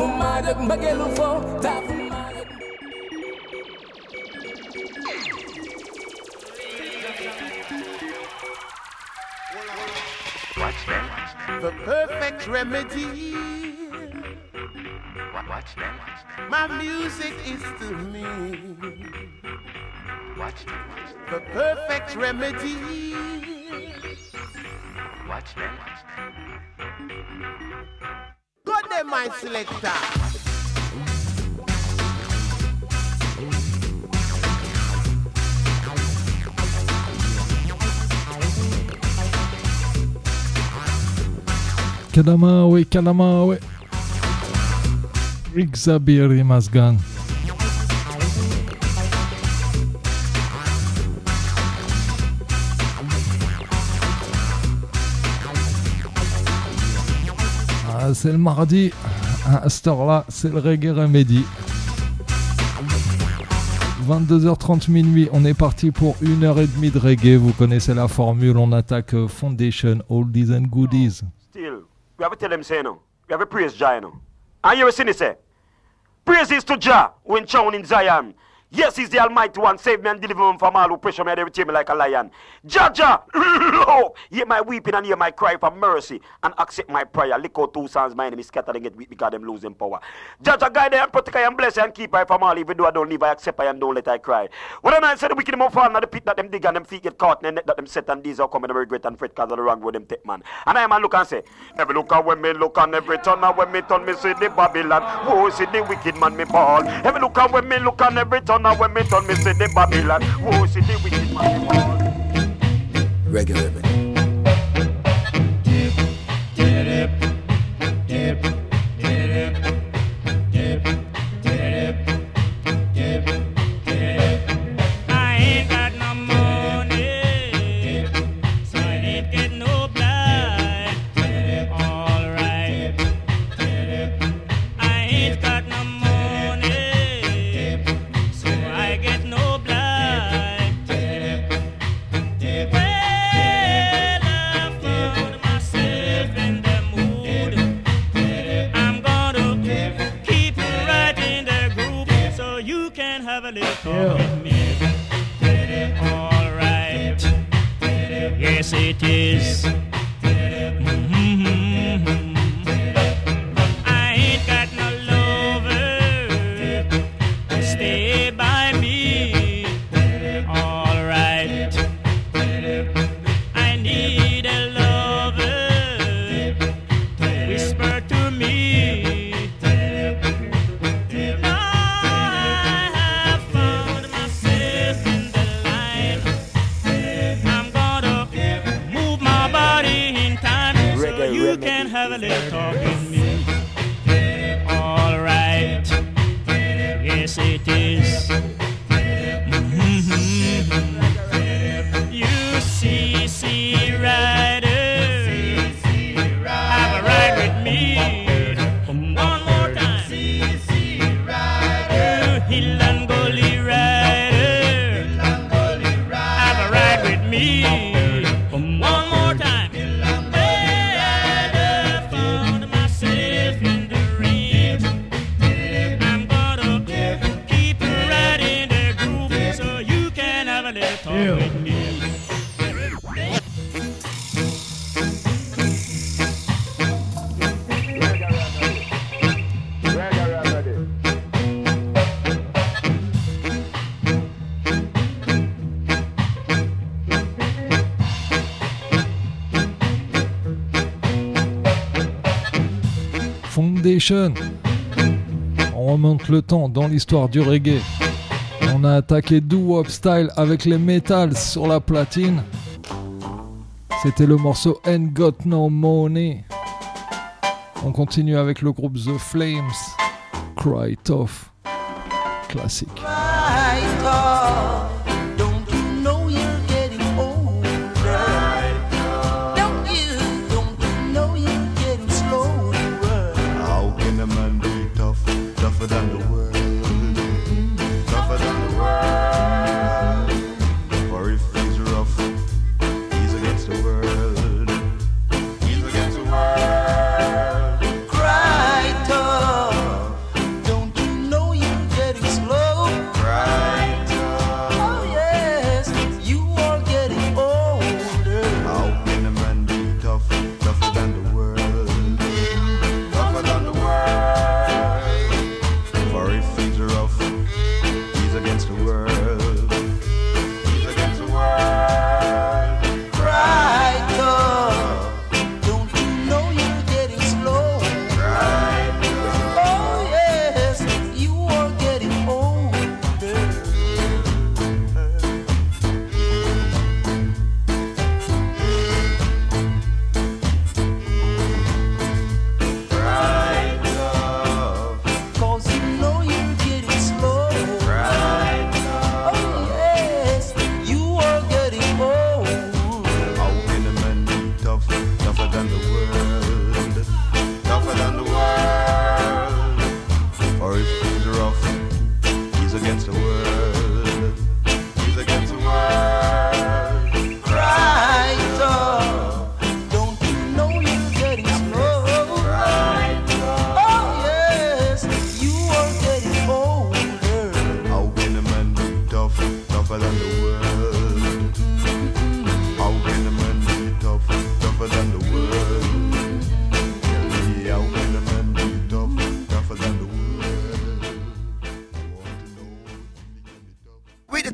fumadak magelufo ta fumadak. Watch them. The perfect remedy. Watch them. My music is to me. Watch them. The perfect remedy. Watch them. God them my selector. Kalamawe. Xabir Mazgan. C'est le mardi, à cette heure-là, c'est le Reggae Remedy. 22h30 minuit, on est parti pour 1h30 de reggae. Vous connaissez la formule, on attaque Foundation, Oldies and Goodies. Still, we have to tell them say no. We have to praise Jah no. And you see say, praises to Jah when shown in Zion. Yes, he's the Almighty One. Save me and deliver me from all who pressure me and every me like a lion. Jah, hear my weeping and hear my cry for mercy and accept my prayer. Lick out 2 sons, my enemy scattered and get weak because them losing power. Jah, guide them and protect her and bless her and keep her from all. Even though I don't leave, I accept her and don't let her cry. When I say the wicked them fall in the pit that them dig and them feet get caught and the net that them set and these are coming and regret and fret because of the wrong road them take, man. And I man look and say, every look at when me look and every turn and when me turn me see the Babylon. Whoa, see the wicked man me fall. Every look at when me look and every turn and when me turn me see the Babylon. Whoa, see the wicked man me fall. Regular. Yes, it is. I ain't got no lover to stay by me. All right. I need a lover to whisper to me. Now I have found myself in the line. I'm gonna move my body in time so you can have a little talk with me. All right. Yes, it is. You see, rider, have a ride with me. One more time. You hill and gully rider, have a ride with me. One more time. I found myself in the range. I'm gonna keep riding the groove so you can have a little talk with me. Foundation. On remonte le temps dans l'histoire du reggae. On a attaqué doo-wop style avec les metals sur la platine. C'était le morceau Ain't Got No Money. On continue avec le groupe The Flames. Cry Tough. Classique. Right off. Don't you know you're getting older? Don't you know you're getting slower? How can a man be tough, tougher than the world? Tougher than the world. For if he's rough, he's against the world. He's against the world. Cry tough.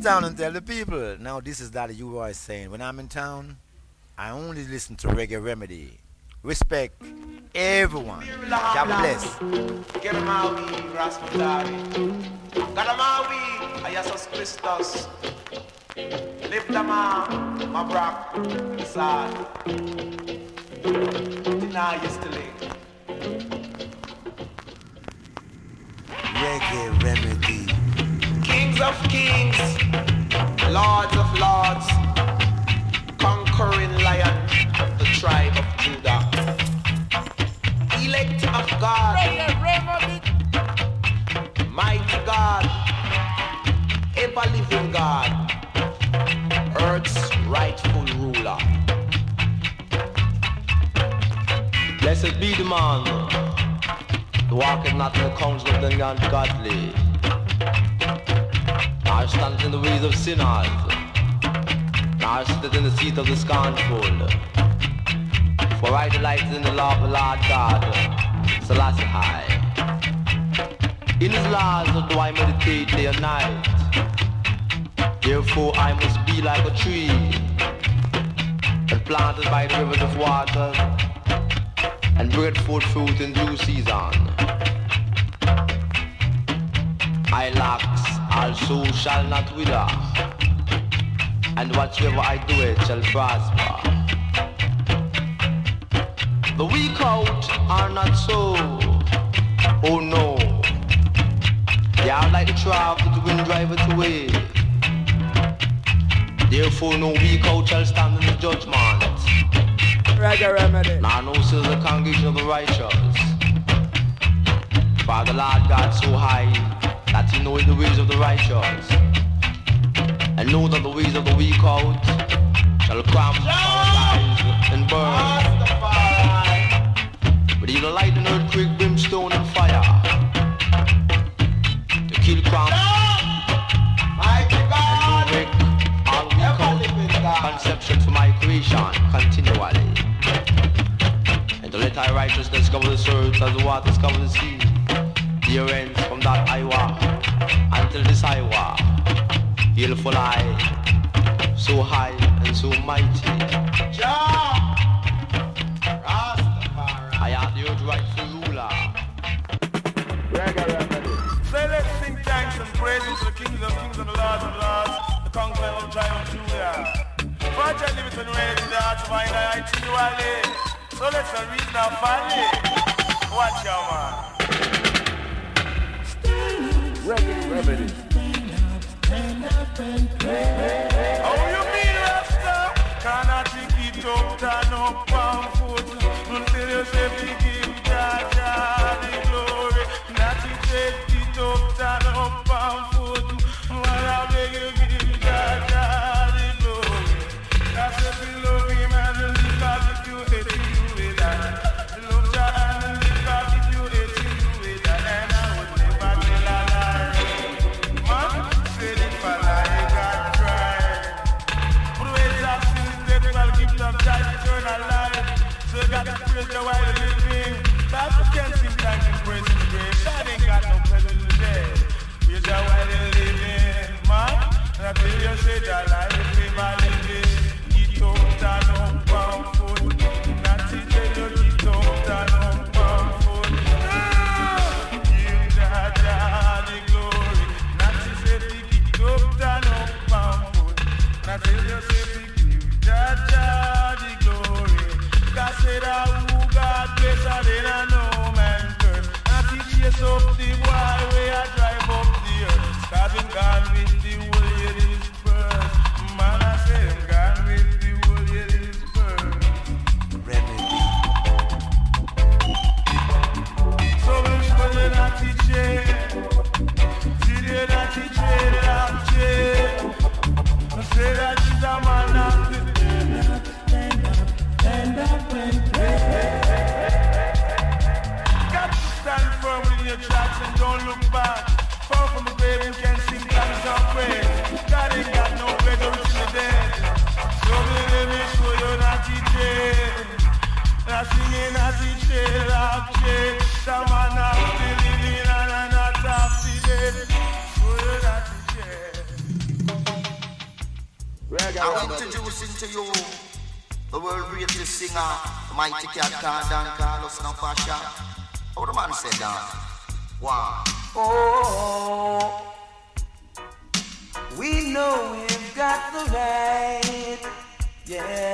town and tell the people. Now this is Daddy U-Boy saying, when I'm in town, I only listen to Reggae Remedy. Respect everyone. God bless. Get them out, Rasputin. Got them out, Jesus Christus. Lift them out, my brock, sad. Deny yesterday. Reggae Remedy. Kings of kings, lords of lords, conquering lion of the tribe of Judah. Elect of God, mighty God, ever-living God, earth's rightful ruler. Blessed be the man who walketh not in the counsel of the ungodly, nor standeth in the ways of sinners, nor sitteth in the seat of the scornful. For I delight in the law of the Lord God, Selassie high. In his laws do I meditate day and night. Therefore I must be like a tree that planted by the rivers of water and bring forth fruit in due season. I locks also shall not wither, and whatsoever I do it shall prosper. The weak out are not so, oh no, they are like the trough that the wind driveth away. Therefore no weak out shall stand in the judgment, Reggae Remedy. nor no still the congregation of the righteous. For the Lord God so high that he knoweth the ways of the righteous, and know that the ways of the weak out shall come, paralyze, and burn. But he will light an earthquake, brimstone, and fire to kill cramp and to make all weak out conception for my creation continually, and to let thy righteousness cover the earth as the waters cover the sea. The ends from that Iowa until this Iowa, beautiful eye, so high and so mighty. I am the earth rightful ruler. So let's sing thanks and praises to the kings of kings and the lords of lords, the conqueror of the tribe of Judah. For I tell you, it's been raised in the hearts of mine, I continually. So let's read now, finally. Watch your man. Reggae Remedy. How you mean, Rasta? Cannot pick it up, turn up on foot until you say pick it, Jaja, the glory. Not to take it up, turn up on foot. While I beg you, give Jaja the glory. That's if you love him and live up if you hate him, do it that. Love Jah and live up if you hate him, do it that. And I would never tell a lie. Man, said it for like I tried. But the ways I've seen is dead, well, give them Jah eternal life. So you got to praise Jah while you're living. That's what can't sing thanks and praise His grave. That ain't got no pleasure to the dead. Praise Jah while you're living, man. And until you say Jah life is never living. Get up, turn up, pound foot. Not to tell you, get up, turn up, pound foot. Give Jah the glory. Not to say pick it up, turn up, pound foot. Not till you say pick it, Jah the glory. God said that who God bless and then I know man curse. Not to chase up the boy where I drive up the earth. Cause him gone with the whole year is first. Man, I say him gone with the whole year is first. So we should not teach it. See they not teach it, I'm cheap. Say that is a man of the got to stand firm in your tracks and don't look back. Far from the grave you can sing songs of praise. God ain't got no better in the dead. So let me show you not teaching. Not singing, not teaching, not teaching. Some man of the living and not of the dead. Show you not teaching. I'm introducing to you the world greatest singer, the mighty cat called Dan Carlos Nampasha. How the man said that? Wow. Oh, we know we've got the right, yeah,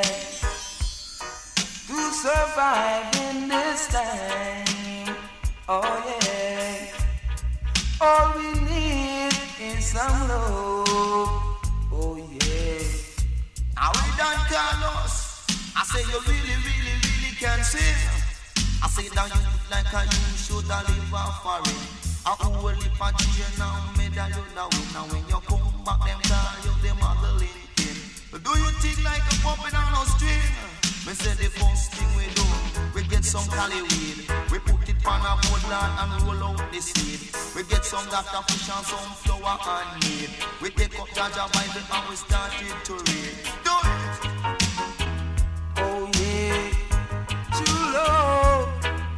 to survive in this time. Oh yeah, all we need is some love. Oh yeah. Now we done Carlos. I say you really can sing. I say that you look like a you should have live off foreign. A whole heap of cheer now medal you now win. Now when you come back them call you the mother Lincoln. But do you think like a puppet on a string? Me say the first thing we do, we get some cali weed. We put it on a woodland and roll out the seed. We get some Dr. Fish and some flour and meat. We take up Jaja Bible and we started to read. Do it! Oh yeah, true love.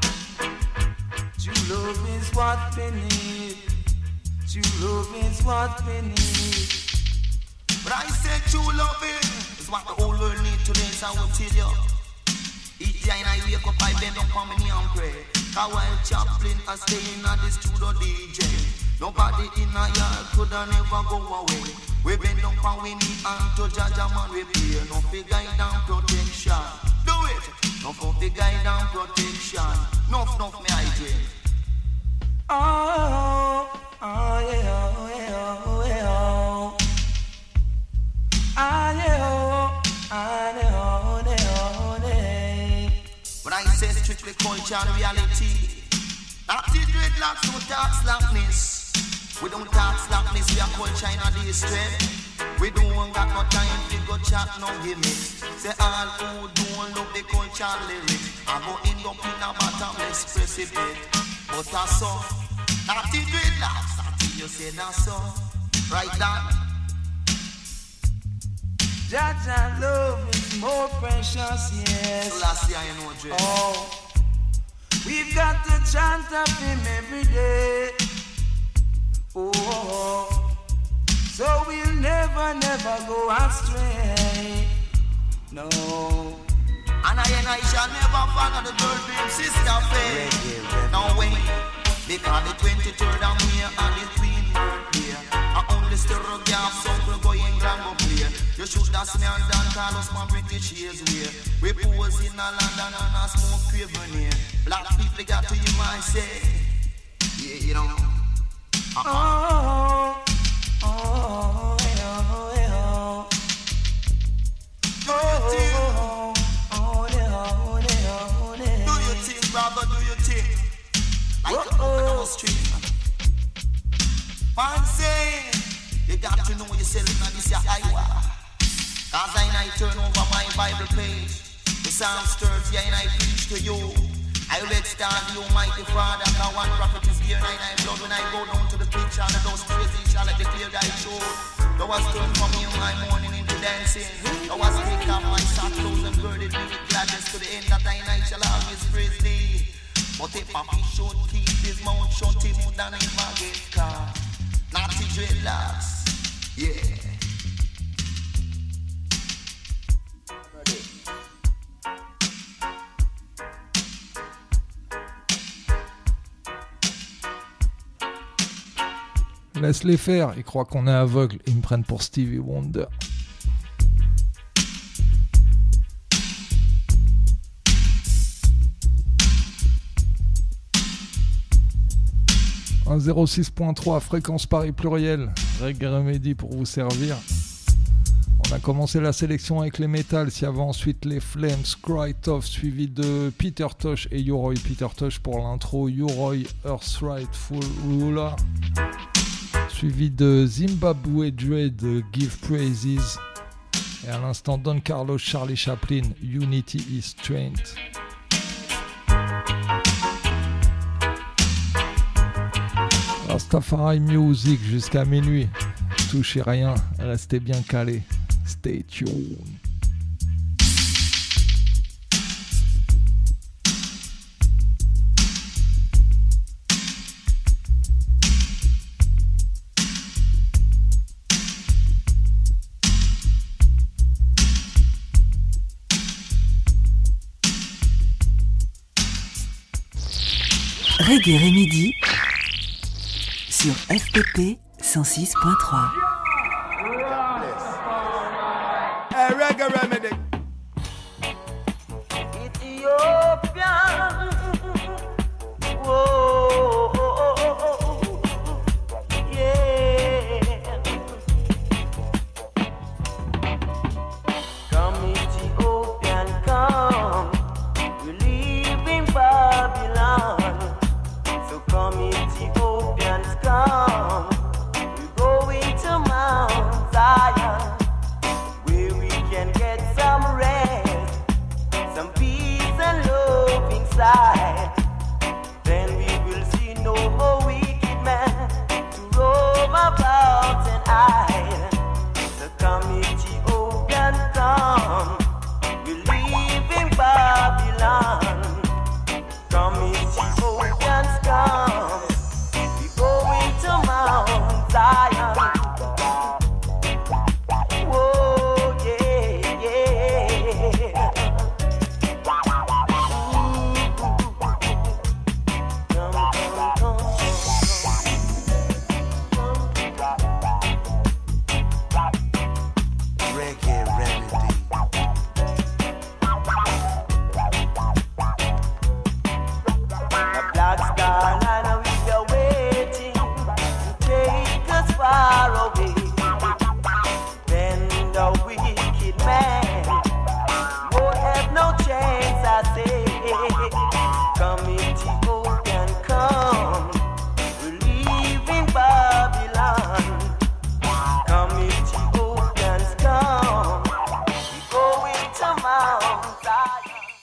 True love is what we need. True love is what we need. But I say true loving is what the whole world need today, so I will tell you. Each day I wake up, I bend up on my knee and pray. Cause while Chaplin is staying at the studio DJ, nobody in a yard could never go away. We bend up on we knee and to Jaja man we pray. No for guide and protection. Do it! No for guide and protection. Nuff me I dream. Oh, oh yeah, oh yeah, oh yeah, oh. Ah yeah, oh, ah yeah, oh yeah, oh yeah. When I say strictly culture and reality, not the dreadlocks, no talk slackness. We don't talk slackness, we are culture in a distress. We don't got no time to go chat, no gimmicks. Say all who don't love the culture lyrics, I go end up in a bottomless precipice. But I saw, not the dreadlocks, until you say that so. Right down. Jaja love is more precious, yes. So last year I know Dre. Oh, we've got to chant of him every day. Oh, so we'll never go astray. No. And I shall never follow the girl dream sister faith. No way, because the 23rd of May and the Queen birthday. I only still a gap, so we'll go in grand go play. You should have seen me and Dan Carlos, my British years way. We pose in a London and a smoke craven here. Black people got to you, I say. Yeah, you know. Oh, oh, oh, oh, oh. Do you think, brother, do you think? Like the open on the street. Man say, you got to know yourself in this your highway. Cause I turn over my Bible page. The Psalm 30 and I preach to you. I will stand the Almighty Father. Cause one prophet is here and I blood. When I go down to the pitch and the dust crazy shall let the clear guy show. Thou was turned from me in my morning into dancing. Thou was take off my soft clothes and girded me with gladness. To the end that I shall always praise thee. But if a fish should keep his mouth shut, he would not ever get caught. Naughty dreadlocks, yeah. Laisse-les faire, ils croient qu'on est aveugle, ils me prennent pour Stevie Wonder. Un 06.3, fréquence Paris pluriel, Reggae Remedy pour vous servir. On a commencé la sélection avec les Metals, il y avait ensuite les Flames, Cry Tough, suivi de Peter Tosh et Yoroi. Peter Tosh pour l'intro, Yoroi, Earth Rightful Ruler. Suivi de Zimbabwe Dre de Give Praises. Et à l'instant, Don Carlos, Charlie Chaplin, Unity is Strength. Rastafari Music jusqu'à minuit. Touchez rien, restez bien calés. Stay tuned. Reggae Remedy sur FPP 106.3. Hey, Reggae Remedy. Ethiopia. Whoa, yeah. Come Ethiopian, come. We live in Babylon. So come Ethiopians, come. We go into Mount Zion, where we can get some rest, some peace and love inside. Then we will see no more wicked man to roam about and hide. So come Ethiopian, come. We live in Babylon. Come Ethiopians, come. We go into Mount Zion. Whoa, yeah, yeah. Reggae Remedy. The Black Star Line, we are waiting to take us far away. Then the wicked man won't have no chance, I say. Come Ethiopian, come. We live in Babylon. Come Ethiopians, come. We go into Mount Zion.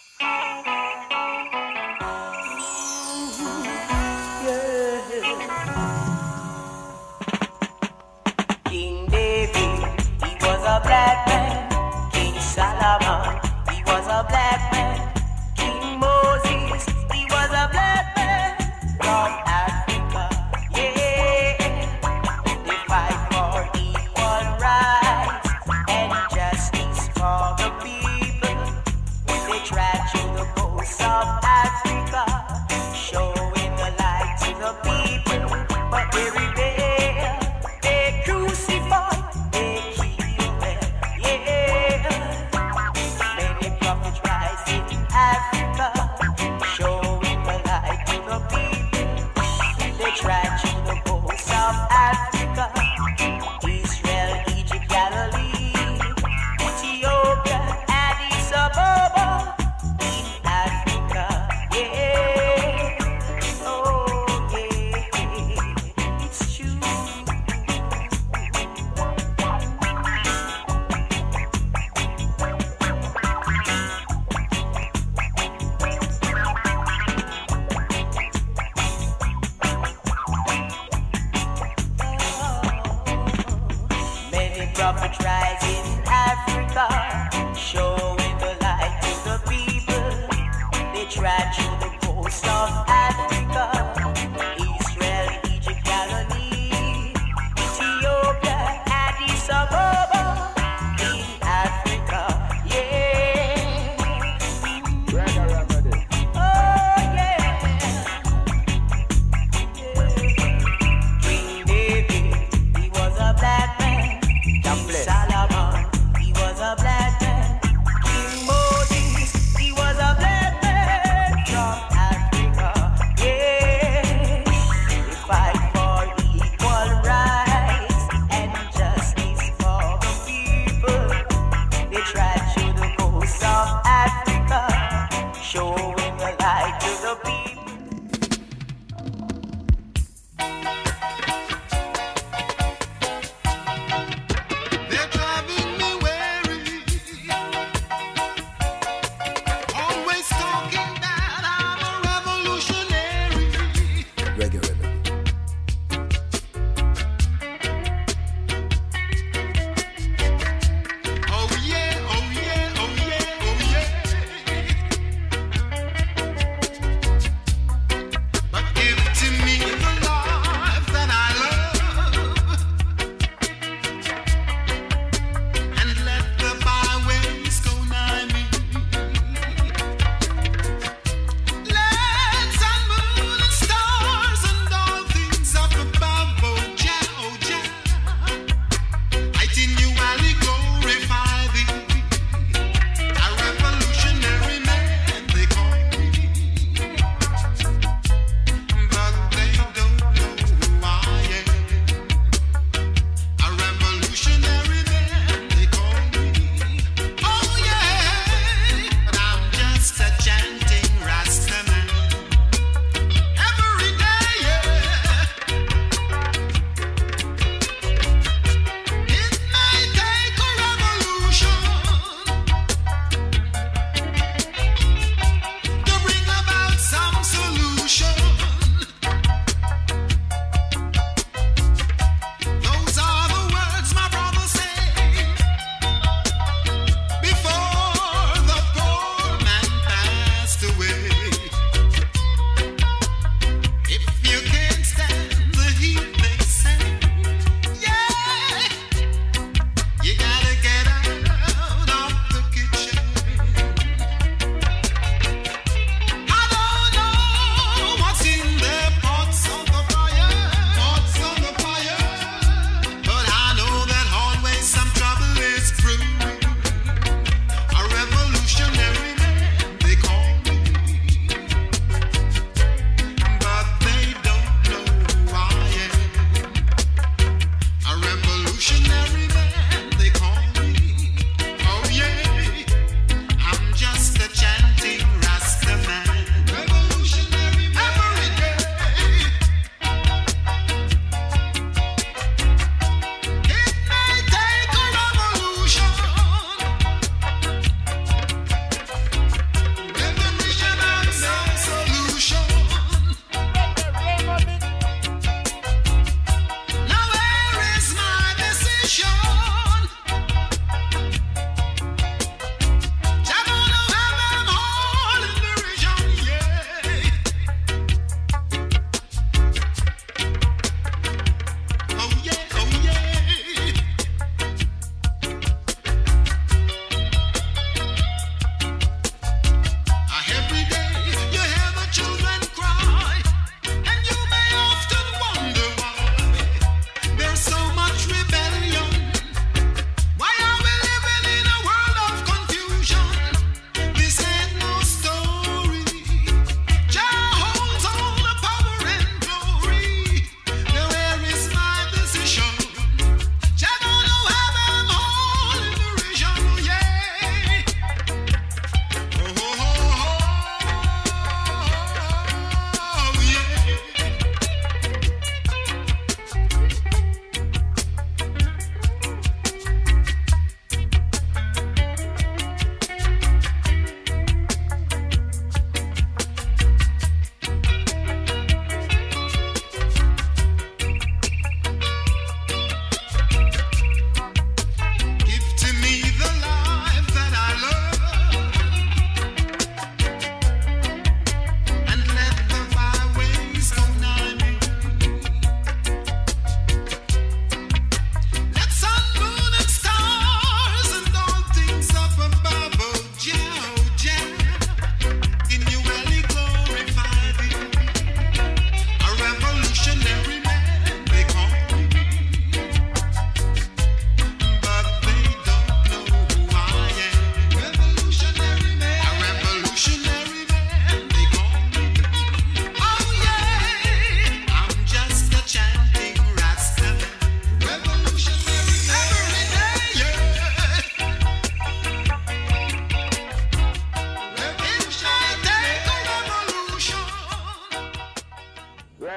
King David, he was a black man. King Solomon, he was a black man. King Moses, he was a black man from Africa. Yeah, they fight for equal rights and justice for the people. They track through the coast of Africa, showing the light to the people. But every day they crucify, they kill them. Yeah, many prophets rise in Africa, showing the light to the people. They track through the coast of Africa, Israel, Egypt, Galilee, Ethiopia, Addis Ababa, in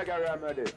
Reggae Remedy.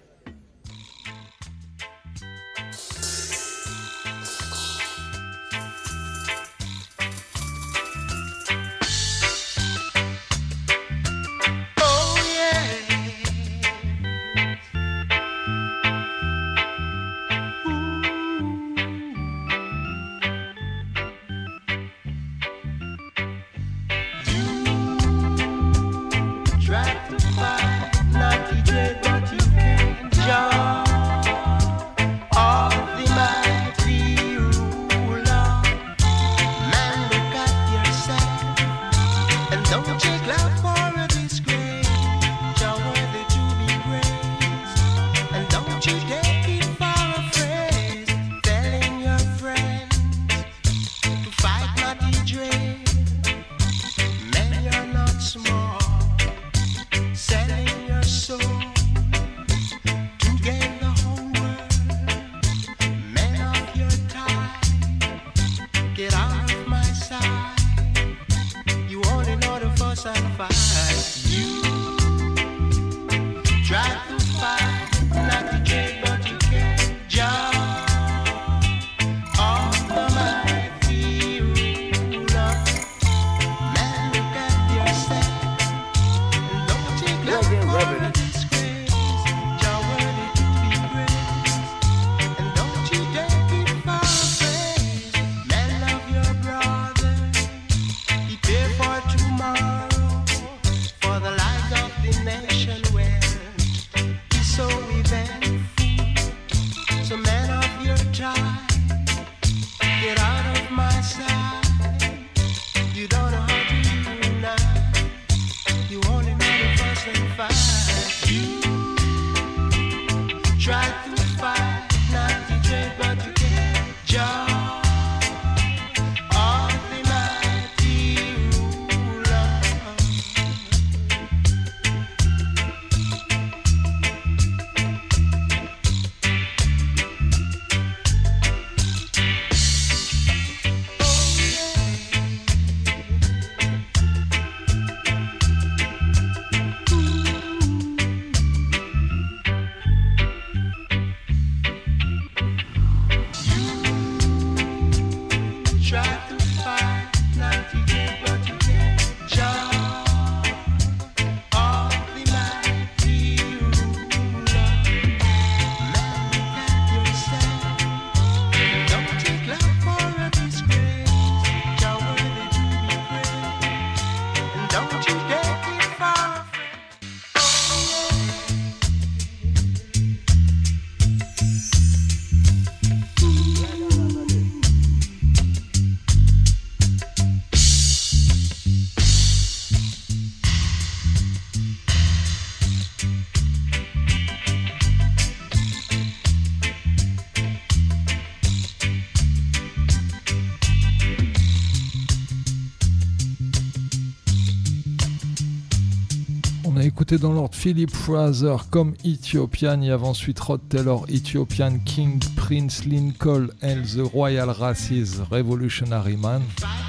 Écoutez dans l'ordre Philip Fraser comme Ethiopian, il y avait ensuite Rod Taylor, Ethiopian King, Prince Lincoln and the Royal Races, Revolutionary Man.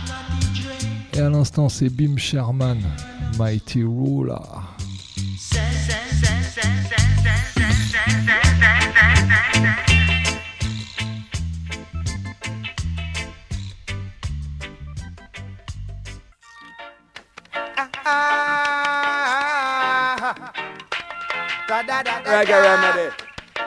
Et à l'instant c'est Bim Sherman, Mighty Ruler. Reggae Remedy.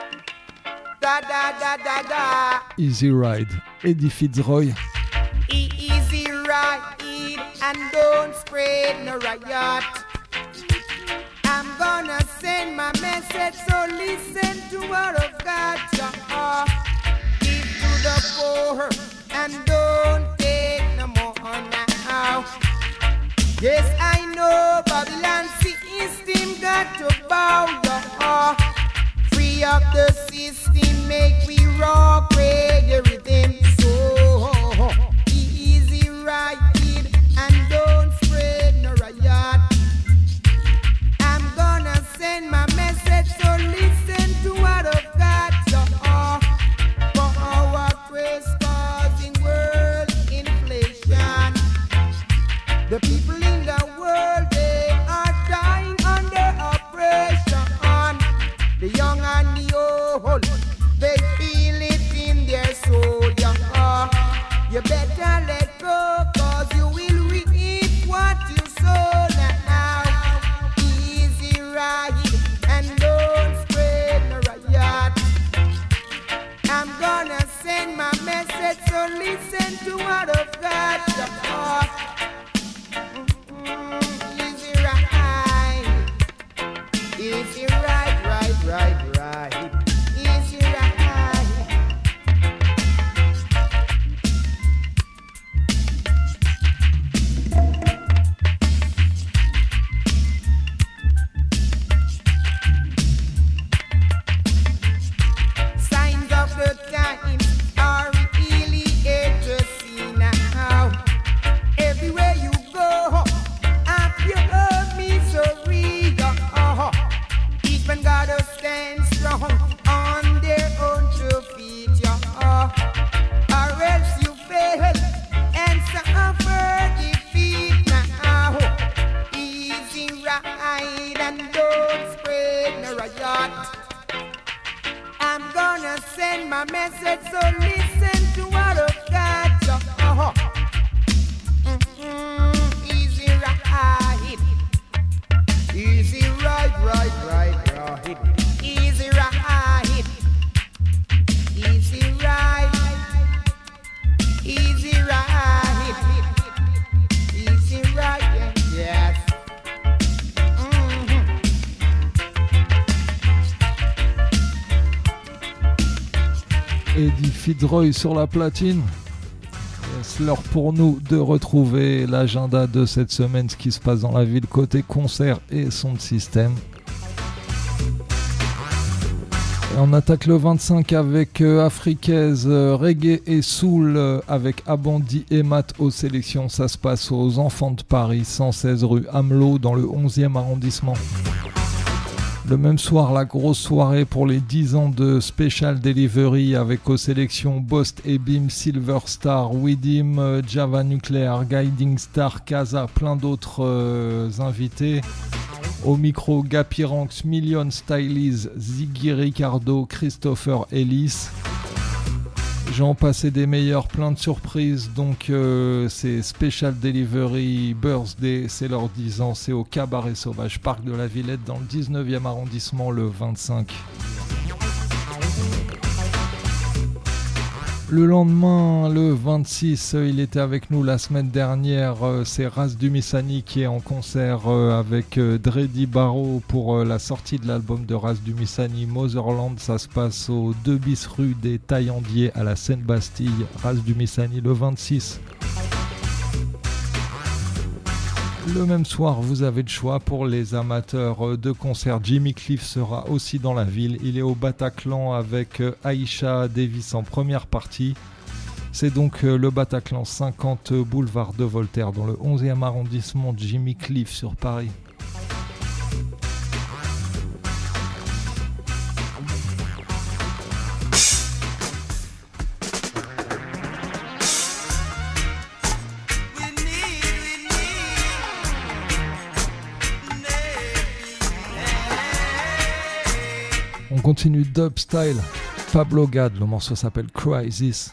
Easy Ride, Eddie Fitzroy. Easy ride and don't spread no riot. I'm gonna send my message, so listen to what I've got to give to the poor and don't take no more now. Yes, I know Babylon system got to bow down. Free up the system, make we rock reggae rhythm. So easy ride and don't spread no riot. I'm gonna send my message, so listen to what I've got to for our quest causing world inflation. The people in the world, they are dying under oppression. ride and don't spread no riot. I'm gonna send my message, so listen to what I've got. Easy ride, easy ride, ride. Easy ride, easy ride, easy ride, easy ride, yes. Eddie Fitzroy sur la platine. C'est l'heure pour nous de retrouver l'agenda de cette semaine, ce qui se passe dans la ville côté concert et son système. Et on attaque le 25 avec Africaise, Reggae et Soul avec Abandi et Matt aux sélections. Ça se passe aux Enfants de Paris, 116 rue Amelot dans le 11e arrondissement. Le même soir, la grosse soirée pour les 10 ans de Special Delivery avec aux sélections Bost et Bim, Silver Star, Widim, Java Nuclear, Guiding Star, Casa, plein d'autres invités. Au micro, Gapi Ranks, Million Stylies, Ziggy Ricardo, Christopher Ellis. J'en passais des meilleurs, plein de surprises, donc c'est Special Delivery Birthday, c'est leurs 10 ans, c'est au Cabaret Sauvage, Parc de la Villette, dans le 19e arrondissement, le 25. Le lendemain, le 26, il était avec nous la semaine dernière, c'est Ras Dumissani qui est en concert avec Dreddy Barrow pour la sortie de l'album de Ras Dumissani, Motherland. Ça se passe au 2 bis rue des Taillandiers à la Seine-Bastille, Ras Dumissani le 26. Le même soir, vous avez le choix pour les amateurs de concerts. Jimmy Cliff sera aussi dans la ville. Il est au Bataclan avec Aïcha Davis en première partie. C'est donc le Bataclan 50 boulevard de Voltaire dans le 11e arrondissement. Jimmy Cliff sur Paris. On continue dub style. Pablo Gad, le morceau s'appelle Crisis.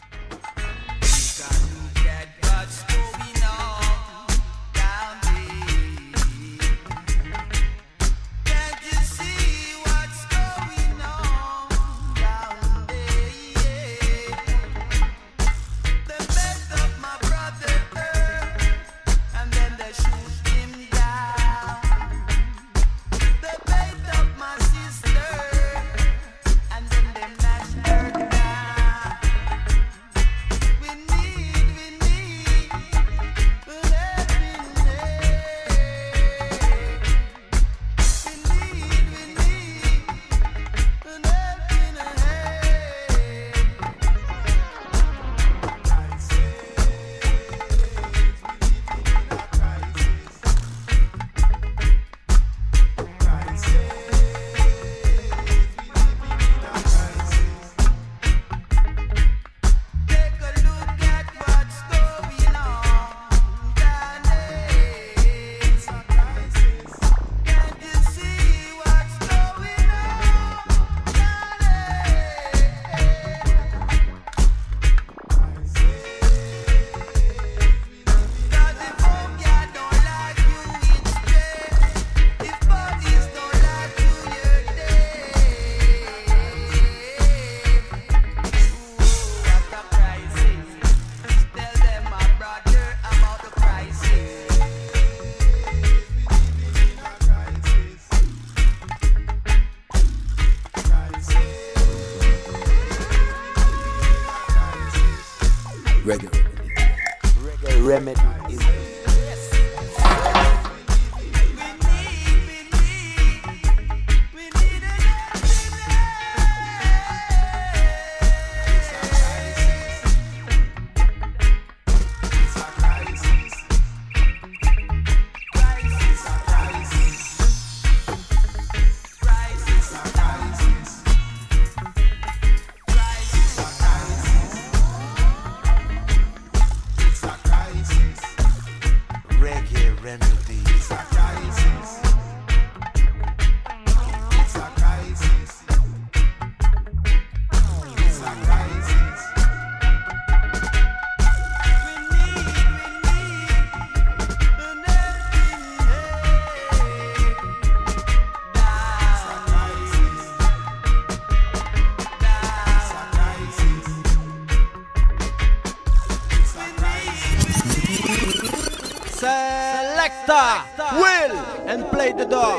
and play the dog.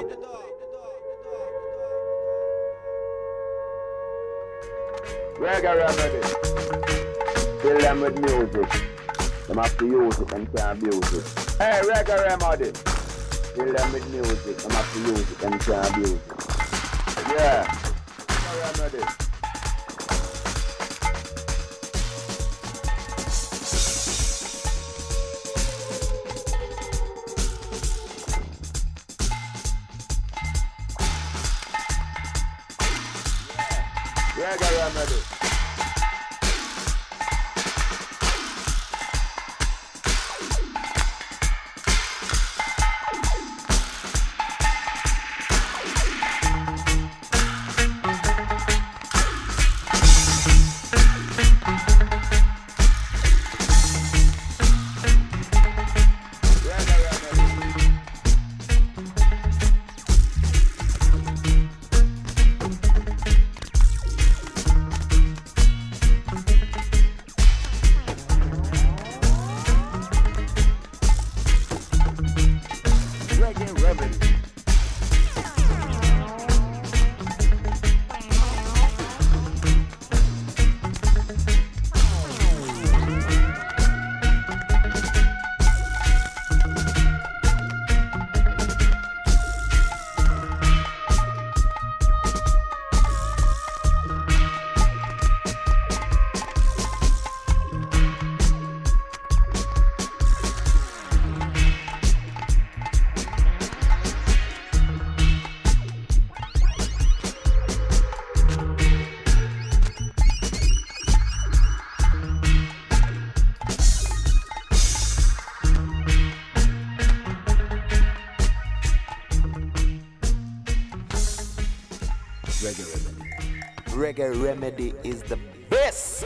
Reggae Remedy. Fill them with music. Them have to use it and can't abuse it. Hey, Reggae Remedy. Fill them with music. Them have to use it and can't abuse it. Yeah. Reggae Remedy. Reggae Remedy. Reggae Remedy is the best.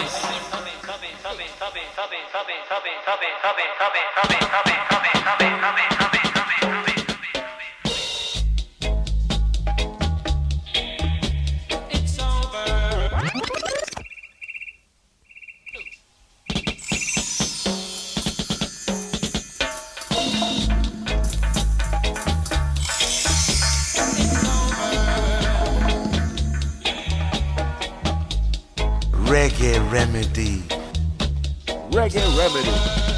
Reggae Remedy. Reggae Remedy.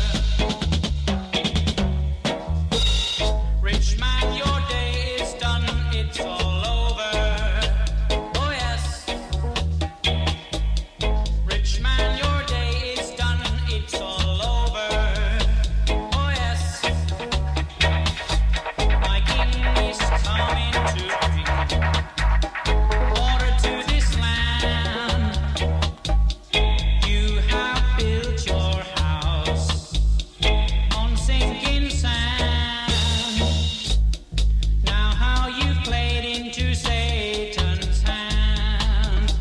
Rich man, your day is done, it's all over. Oh yes. Rich man, your day is done, it's all over. Oh yes. My king is coming to bring order to this land. You have built your house on sinking sand. Now how you played into Satan's hand.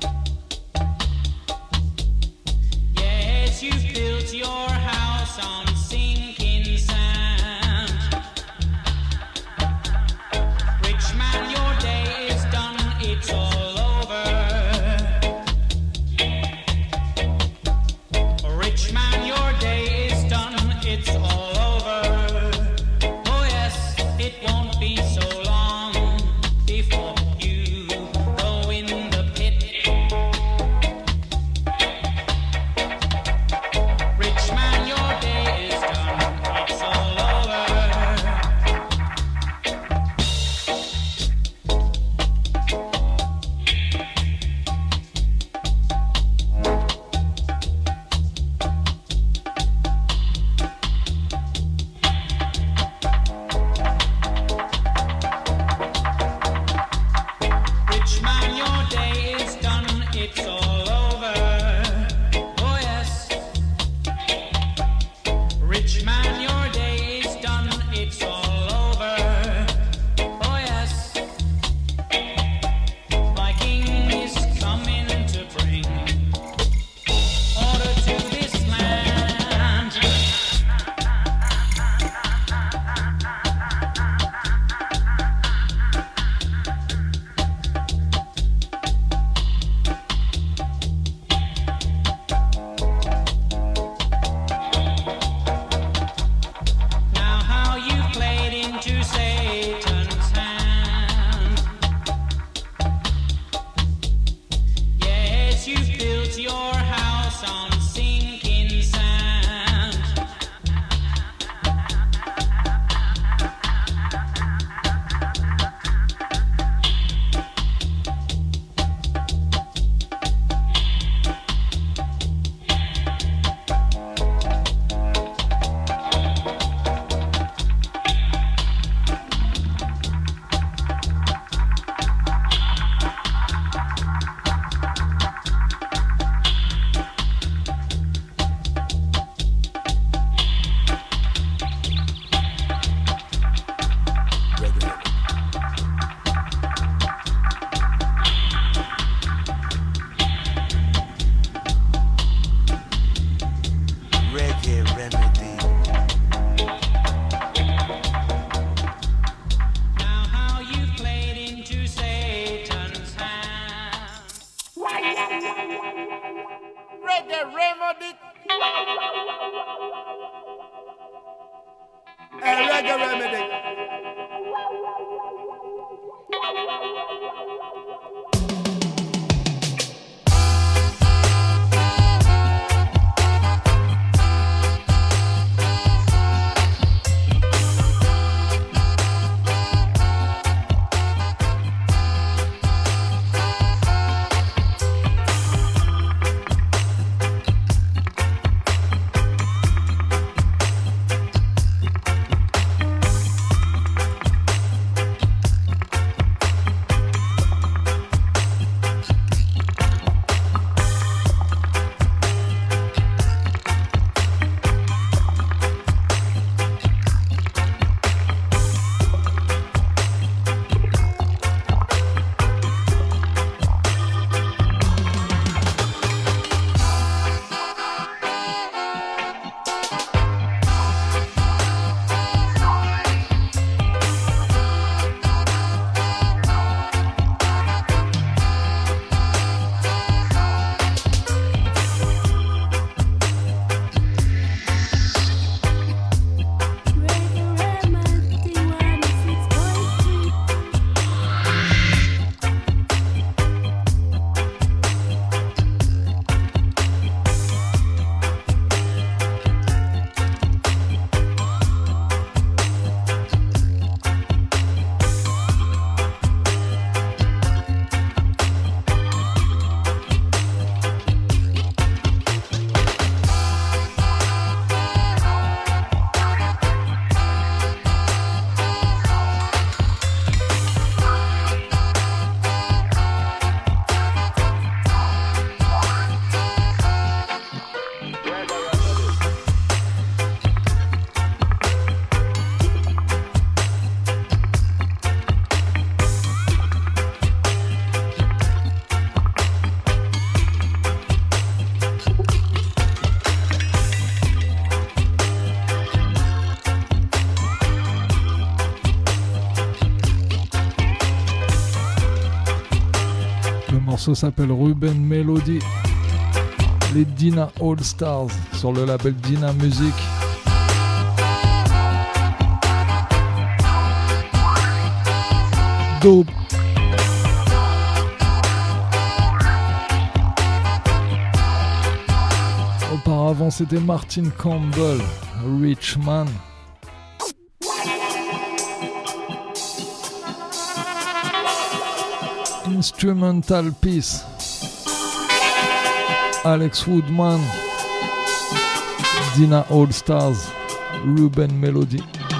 Yes, you built your house on sinking sand. Rich man, your day is done, it's all over. Rich man, your day is done, it's all over. Oh yes, it won't be so long before you go in the pit. Rich man, your day is done, it's all over. morceau s'appelle Ruben Melody. Les Dina All Stars sur le label Dina Music. Dope. Auparavant, c'était Martin Campbell, Rich Man. Instrumental piece. Alex Woodman, Dina All Stars, Ruben Melody.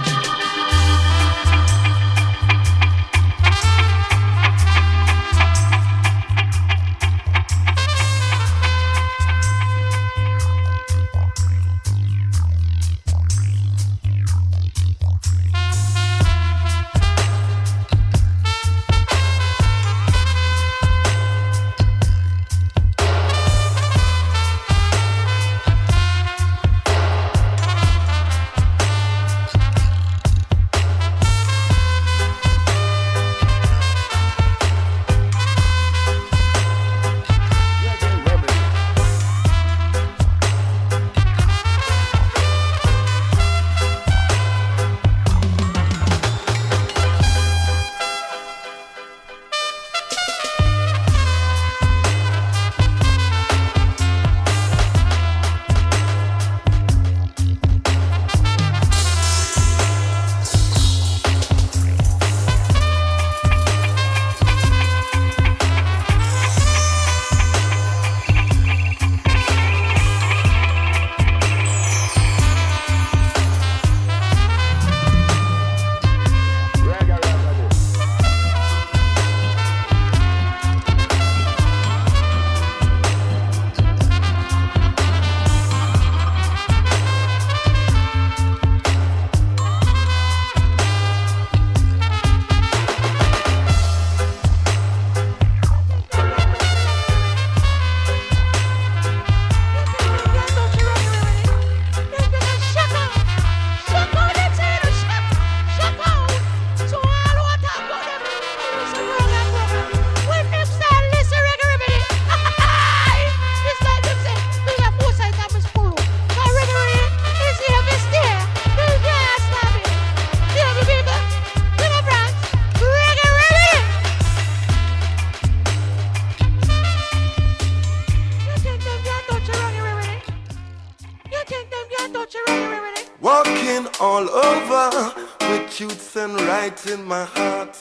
Walking all over with truths and rights in my heart.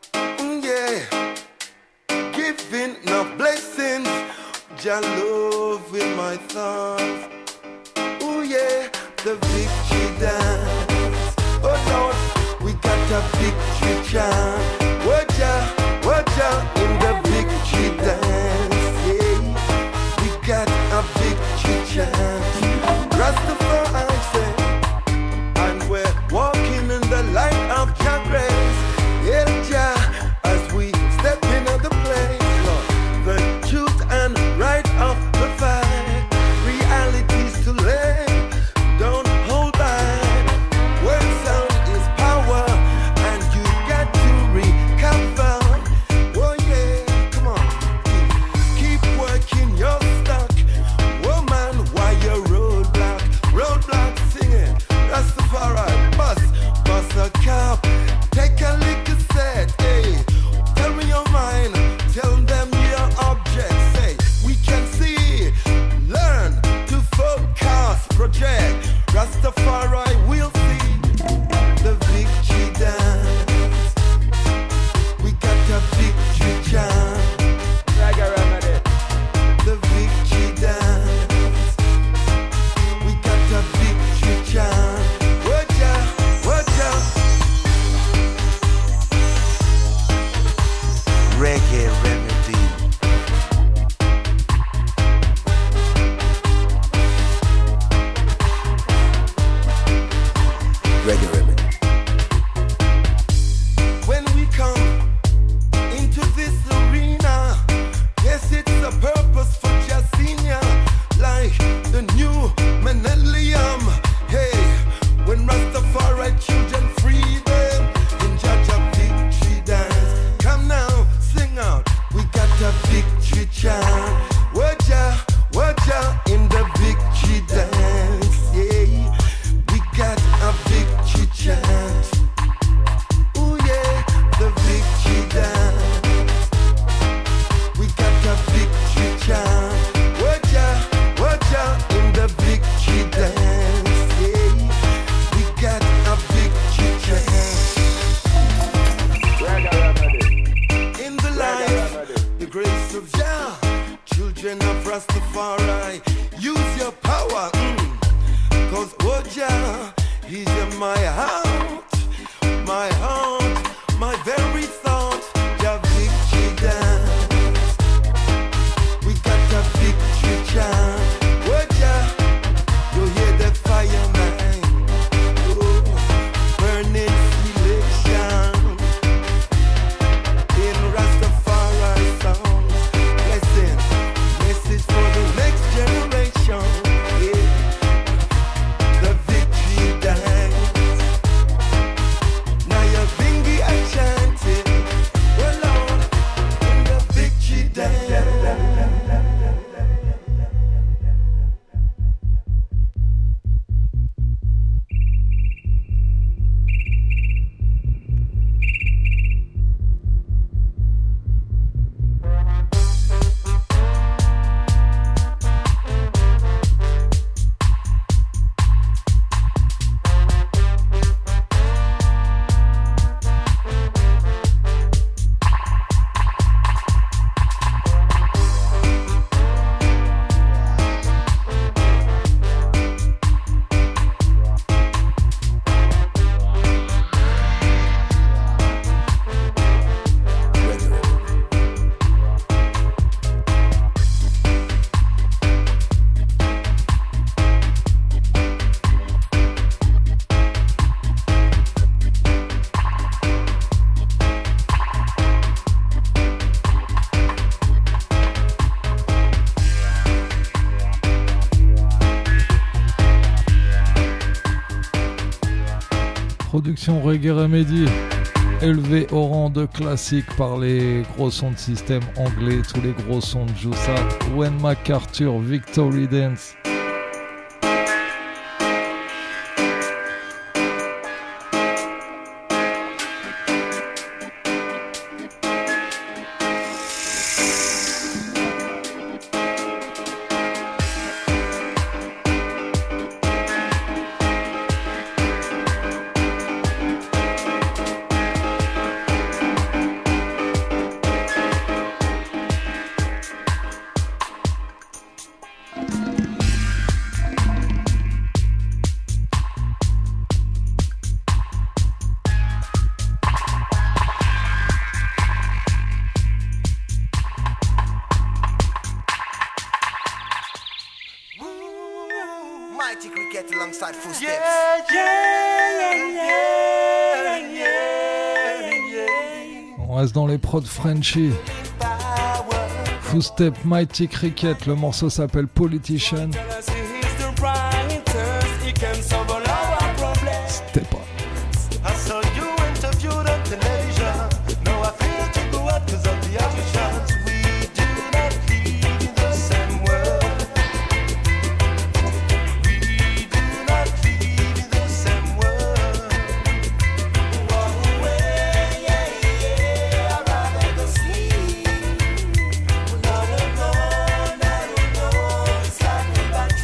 Yeah, giving no blessings, Jah love in my thoughts. Oh yeah, the victory dance. Oh Lord, we got a victory chant. Watcha in the victory dance. Yeah, we got a victory chant. Rastafari say, and we're walking in the light of Jah grace. Yeah, Jah, as we step into the place, Lord, the truth and right of the fight, realities to lay, don't hold back. Word sound is power, and you got to Rastafari, use your power, cause Oja is in my heart, my very thought, your victory dance. We got a victory chant. Oja, you hear the fire, man. Oh, burning selection in Rastafari songs. Blessing, message for the next generation. Yeah. The victory dance. Now your bingy I chanted. Well, Lord, in the victory dance. Production Reggae Remedy, élevé au rang de classique par les gros sons de système anglais, tous les gros sons de Jussa, Wayne MacArthur, Victory Dance. Mighty Cricket alongside Footsteps. On reste dans les prods Frenchy. Footstep, Mighty Cricket, le morceau s'appelle Politician. C'était pas. I saw you interviewed on television. Now I feel to go out because of the actions. We do not live in the same world. We do not live in the same world. Walk away, yeah, yeah, I'd rather go sleep. No, it's like nobody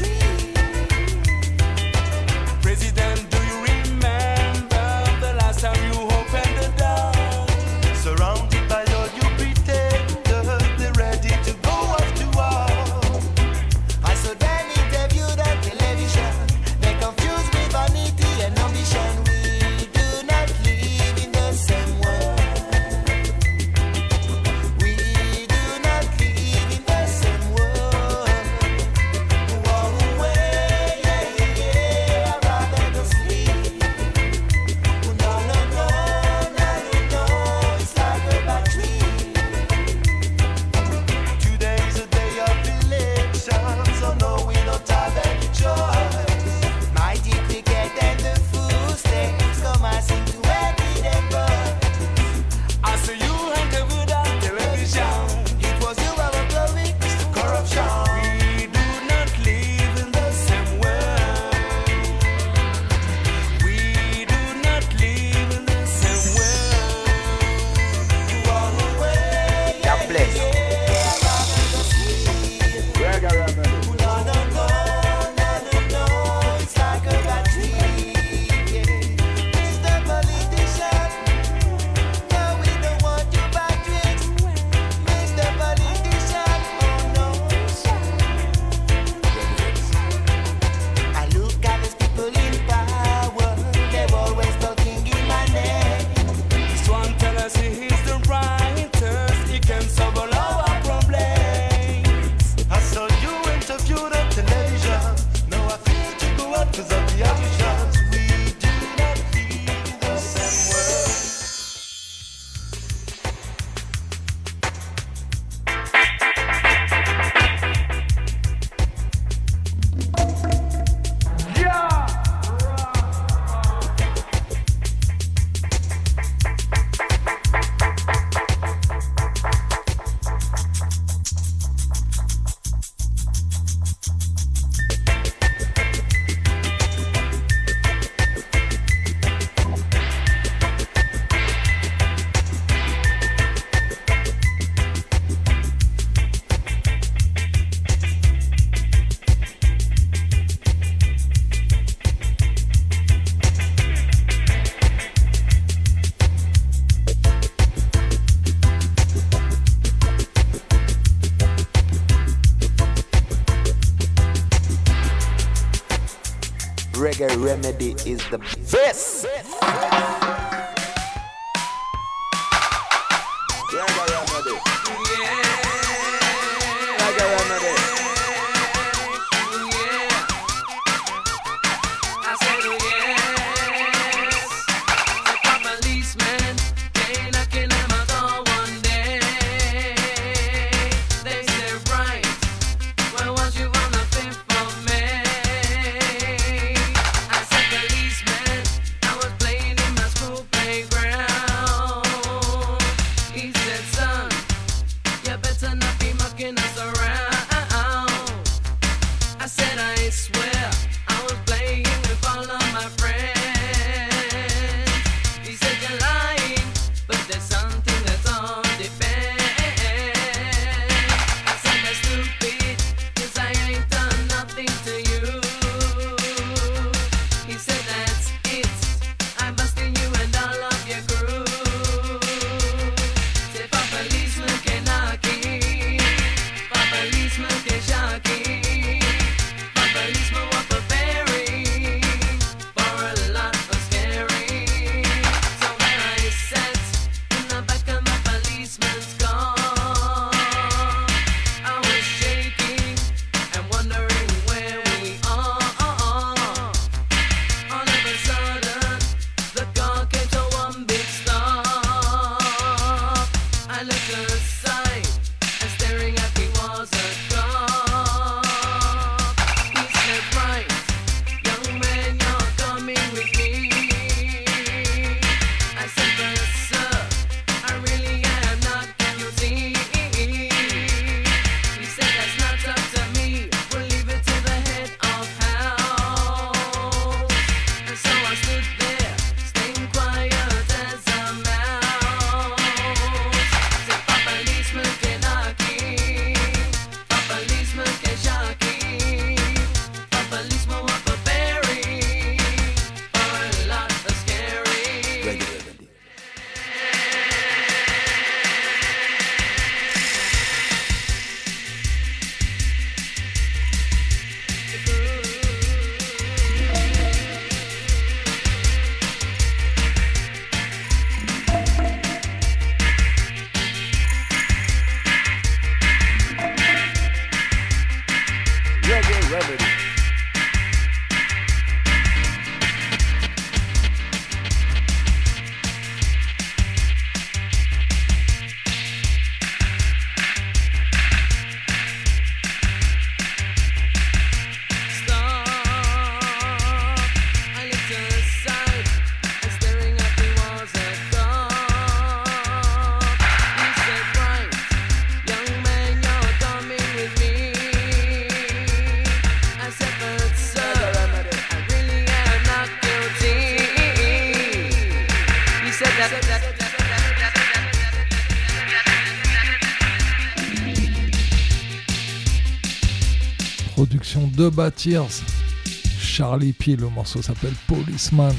Reggae Remedy is the best. Reggae Remedy. Reggae Remedy. I said yes. The policeman came knocking at my door one day. They said, right, well, what you wanna pay for me? I said, policeman, I was playing in my school playground. He said, son, you better not be mucking us around. I said, I swear, I was playing with all of my friends. He said, you're lying, but there's something that's on the bed. I said, that's stupid, 'cause I ain't done nothing to you. He said, that's it, I'm busting you and all of your crew. Say, for policeman can knock it, for policeman can shock it. Policeman was preparing for a lot of scary. So when I sat in the back of my policeman's car, I was shaking and wondering where we are. All of a sudden, the car came to one big stop. I looked aside and staring at me was a cop. He said, right, young man, you're coming with me. I said, but sir, I really am not guilty. He said, that's not up to me, we'll leave it to the head of house. And so I stood there, staying quiet as a mouse. Said, for policeman can knock it, for policeman can shock it. Policeman was preparing for a lot of scary. Reggae Remedy. I looked aside and staring at me was a cop. He said, right, young man, you're coming with me. I said, but sir, I really am not guilty. He said that. Production de Batiers. Charlie P, le morceau s'appelle Policeman.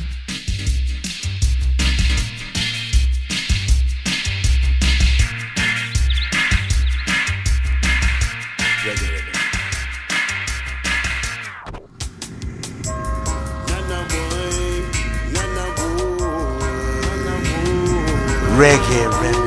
Reggae Remedy.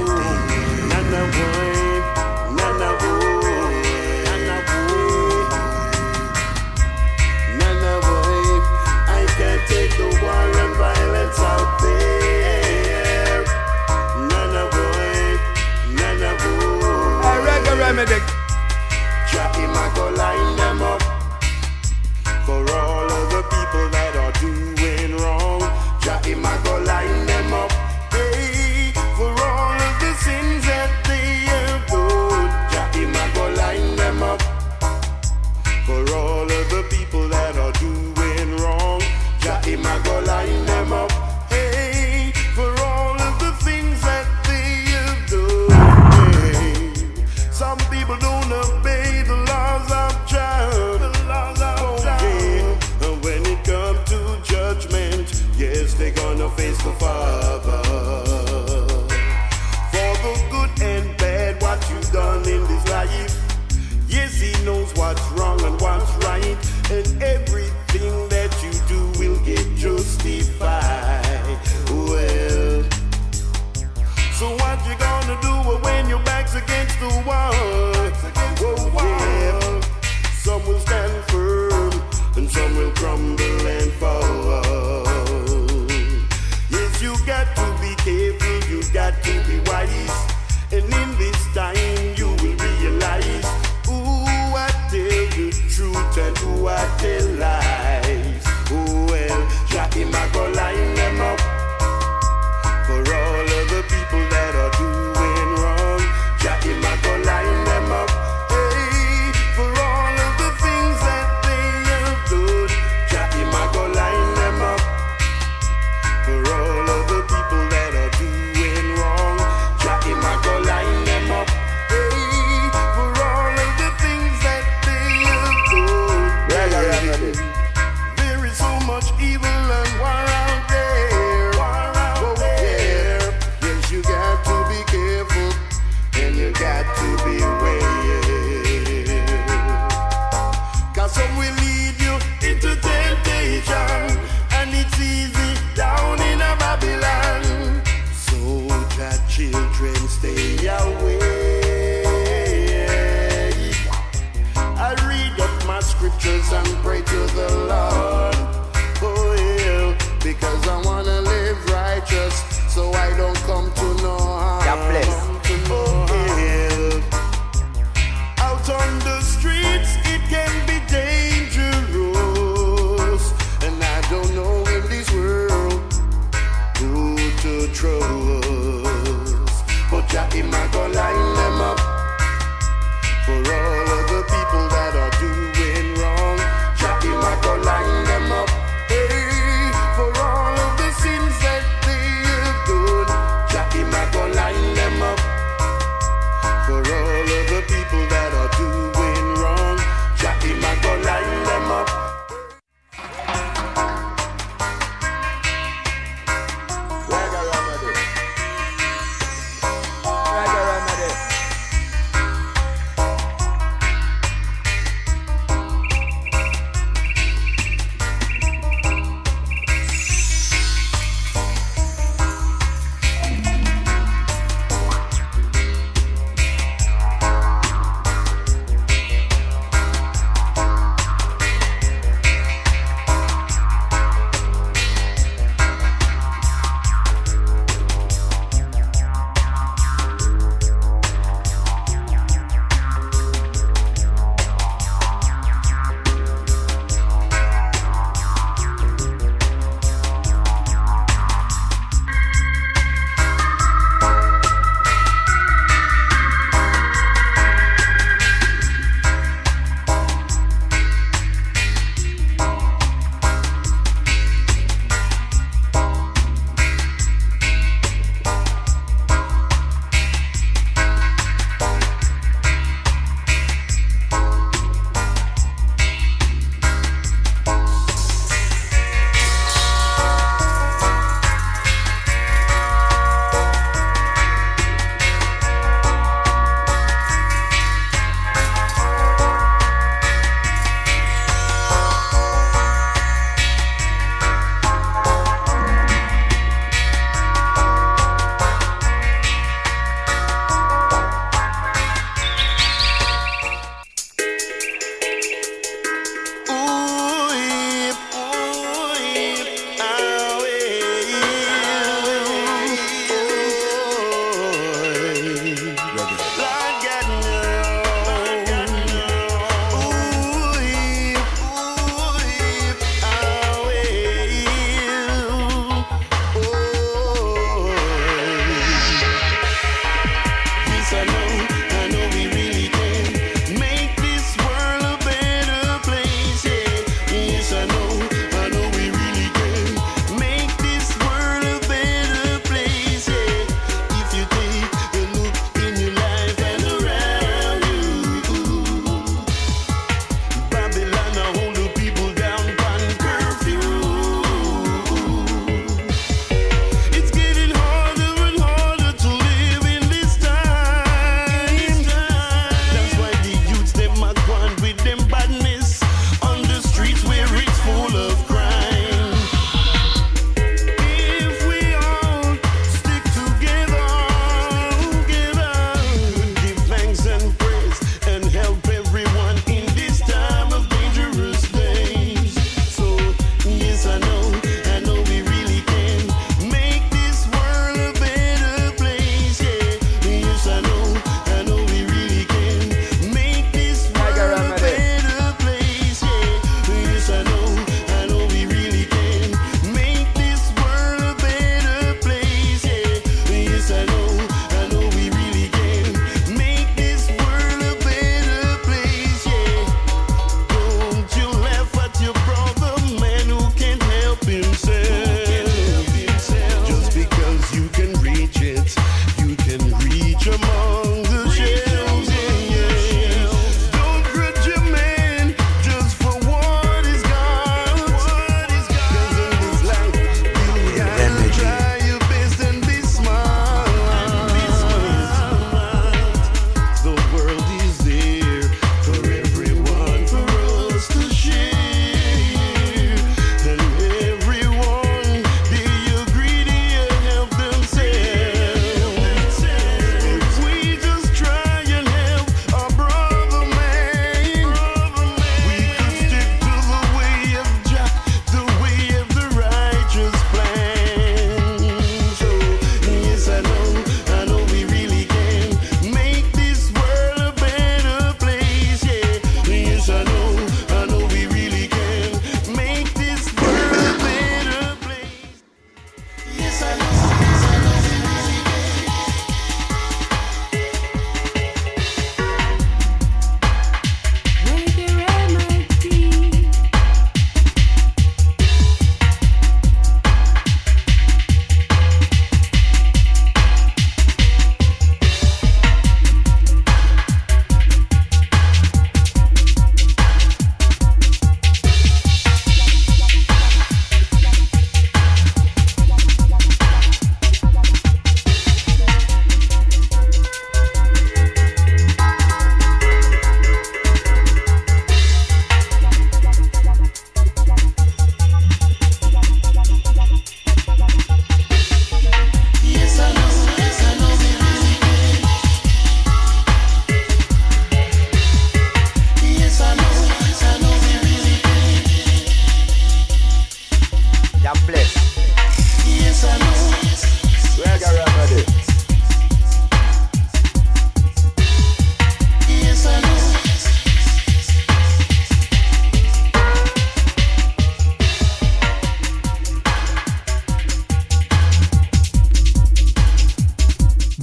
I can't take the war and violence out there. Nana boy. Reggae Remedy. Jackie Mago line them up for all of the people that are doing wrong. Jackie Mago line them up, hey, for all of the sins that they have done. Jackie Mago line them up for all of the people that are doing wrong. Jackie Mago line them up, hey, for all of the things that they have done. Hey, some people don't what you gonna do when your back's against the wall? Oh, yeah. Some will stand firm and some will crumble and fall. Yes, you got to be careful, you got to be wise. And in this time you will realize who I tell the truth and who I tell lies. Oh well, Jackie Mac go line them up for all of the people that are doing wrong. Jackie Mac go line them up, hey, for all of the things that they have done. Jackie Mac go line them up for all of the people that are doing wrong. Jackie Mac go line them up, hey, for all of the things that they have done. There is so much evil and war out there. Oh, yeah. Yes, you got to be careful and you got to beware. 'Cause some will lead you into temptation, and it's easy down in a Babylon. So that children stay away. I read up my scriptures and pray to the Lord. Oh yeah, because I wanna live righteous, so I don't come to no harm. God bless. Oh yeah. Out on the streets it can be dangerous, and I don't know in this world who to trust. But Jackie Mac go line them up for all of the people that are doing wrong. Jackie Mac go line them up, hey, for all of the sins that they have done. Jackie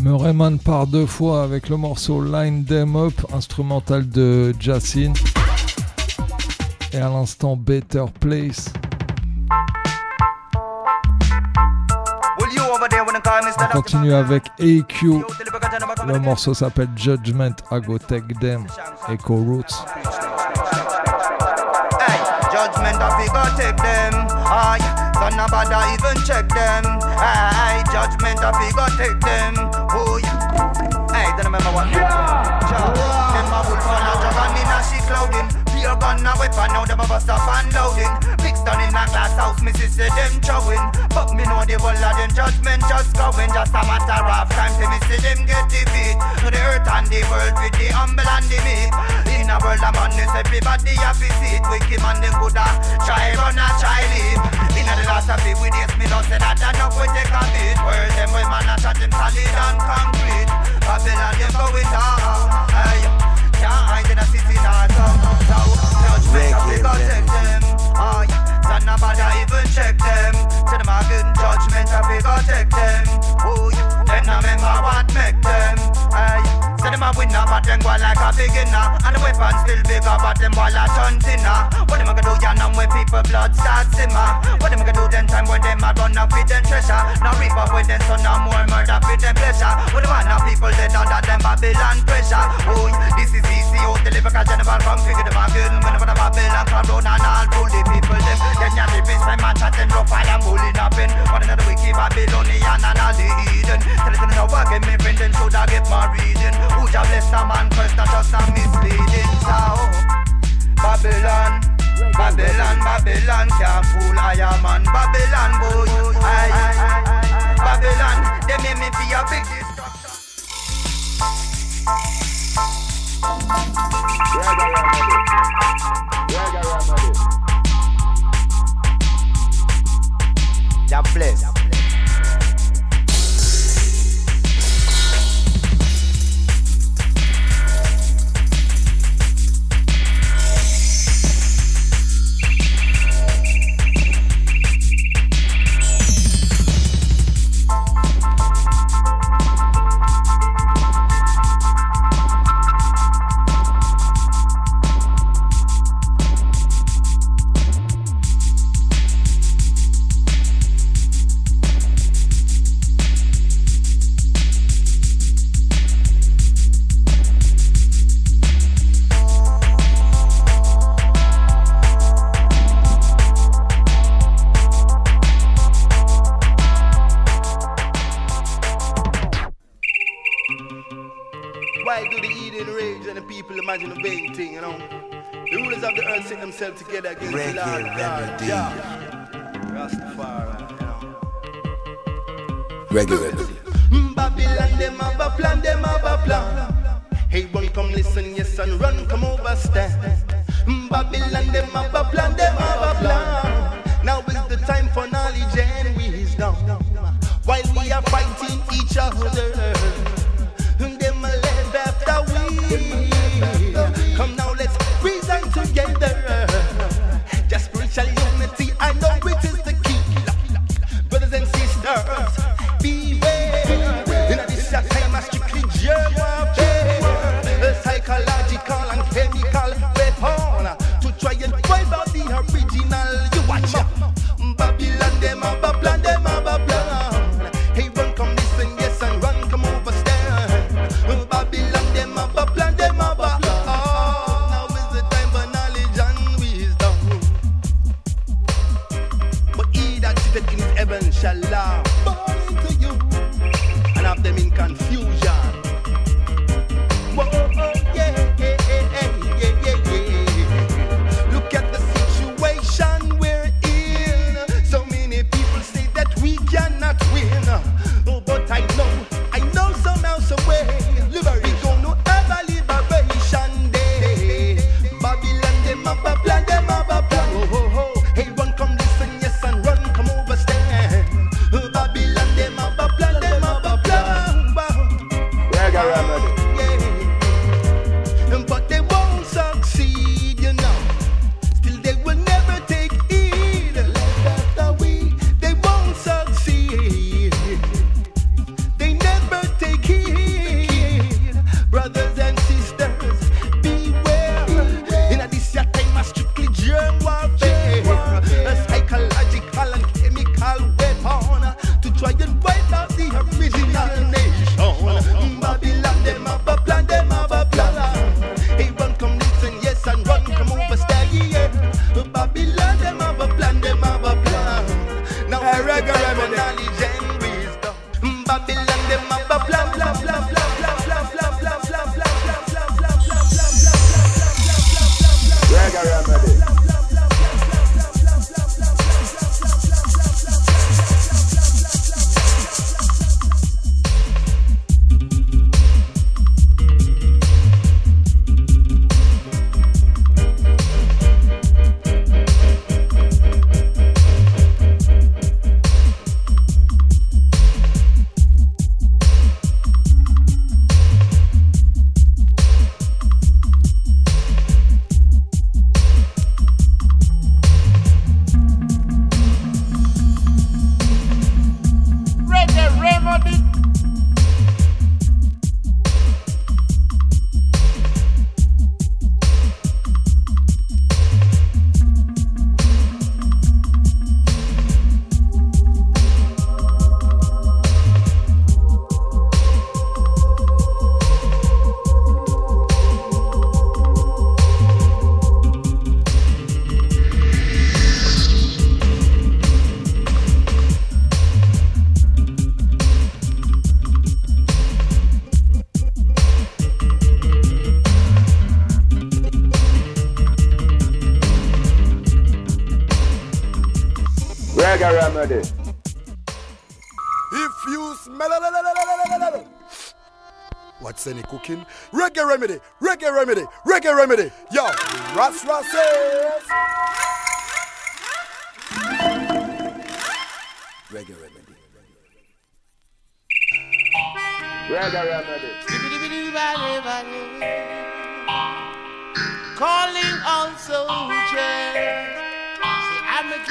Murrayman part 2 fois avec le morceau Line Them Up, instrumental de Jacin. Et à l'instant Better Place. On continue avec AQ. Le morceau s'appelle Judgment, I Go Take Them, Echo Roots. Hey, judgment I go take them. Son of bother even check them. Hey, judgment I go take them. Oh yeah. Hey, don't remember what? Yeah. Them a wolf on a jug and in a she clothing. Pure gun a weapon, now them a bust up and loading. Mixed down in a glass house, me sister them chowing. But me know the whole of them judgment just going. Just a matter of time till me see them get defeat. The earth and the world with the humble and the meek. In a world of madness, everybody have to see it. Wicked man, them coulda try run and try live. In the last of it, with this me don't say that enough we take a bit. World them way man a chat them solid and concrete. Babylon them going down. Hey, can't hide in a city now. So judgment of it go take them. Oh yeah, son of bother even check them. Say them a good judgment of it go take them. Oh yeah, then I remember what make them. Hey, say them a winner but them go like a beginner. And the weapon still bigger but them all a ton thinner. What them a gonna do ya now when people blood start simmer? What them a gonna do then time when them a run up with them treasure? Now reap up with them so no more murder with them pleasure. What the one of people dead under them Babylon pressure? Oh, this is easy out the lyrical general from figure them a good. Whenever the Babylon come round and all pull the people them. Then ya the best time man chatting rough and bullying up in. One another wicked Babylonian and all the Eden. Tell them now what get me friend them should I get my reading. Who just bless a man first that just a misleading. So Babylon, Babylon, Babylon can't fool I am man. Babylon boy, Babylon, they make me be a big destruction. God bless. Together against the Lord God, Rastafari, Reggae Remedy. Babylon, them have a plan, them have a plan. Hey, run, come listen, yes, and run, come overstand. Babylon, them have a plan, them have a plan. Now is the time for knowledge and wisdom. While we are fighting each other, them live after we. Come now, let's reason together. Just spiritual unity, I know it is the key. Brothers and sisters, beware. In this remedy. If you smell what's any cooking? Reggae remedy, reggae remedy, reggae remedy. Yo, Ras says. Reggae remedy. Reggae remedy. Calling all soldiers. Say I'm a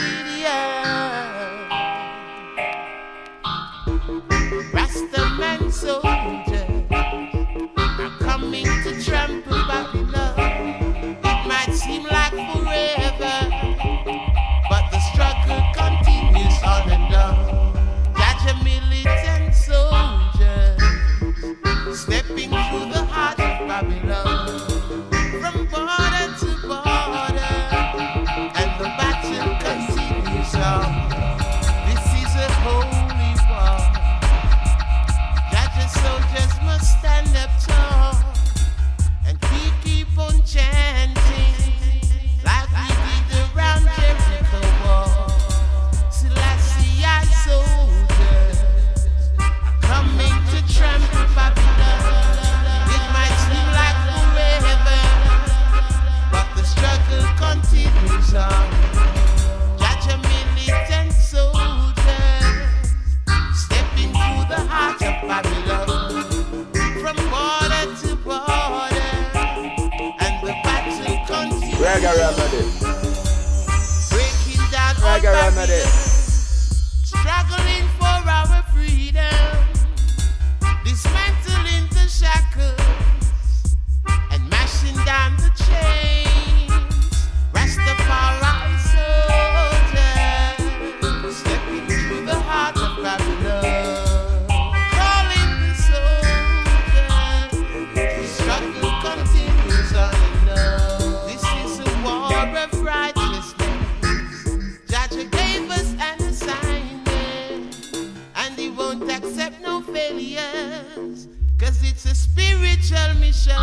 Gideon. Rastaman soldiers are coming to trample Babylon. It might seem like forever, but the struggle continues on and on. Jaja militant soldiers stepping through the heart of Babylon, from border to border, and the battle continues on. This is a holy war. Jaja soldiers must stand up tall, and we keep on chanting like we did around Jericho wall. Selassie soldiers are coming to trample Babylon. It might seem like forever, but the struggle continues on. Jaja militant soldiers stepping through the heart of Babylon, from border to border, and the battle continues. Reggae remedy. Breaking down all Reggae remedy. barriers, struggling for our freedom, dismantling the shackles and mashing down the chains. Rastafari soldiers stepping through the heart of Babylon, calling the soldiers. The struggle continues on and on. This is a war of righteousness. Jaja gave us an assignment, and he won't accept no failures, 'cause it's a spiritual mission.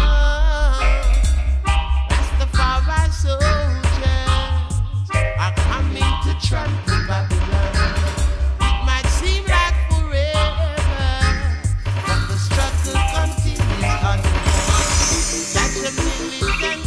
Rastafari soldiers are coming to trample Babylon. It might seem like forever, but the struggle continues on. That's a militant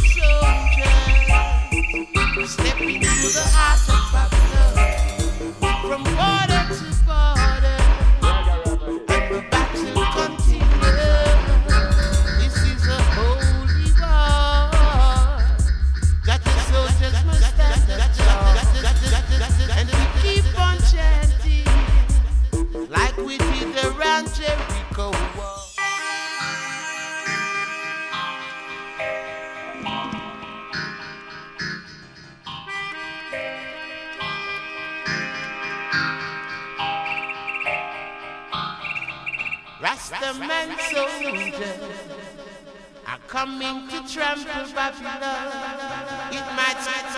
soldier stepping through the heart of Babylon, from border to border, and the battle continues. This is a holy war. Jaja soldiers must stand up tall, and we keep on chanting like we did around Jericho wall. Rastaman soldiers are coming to trample Babylon. It might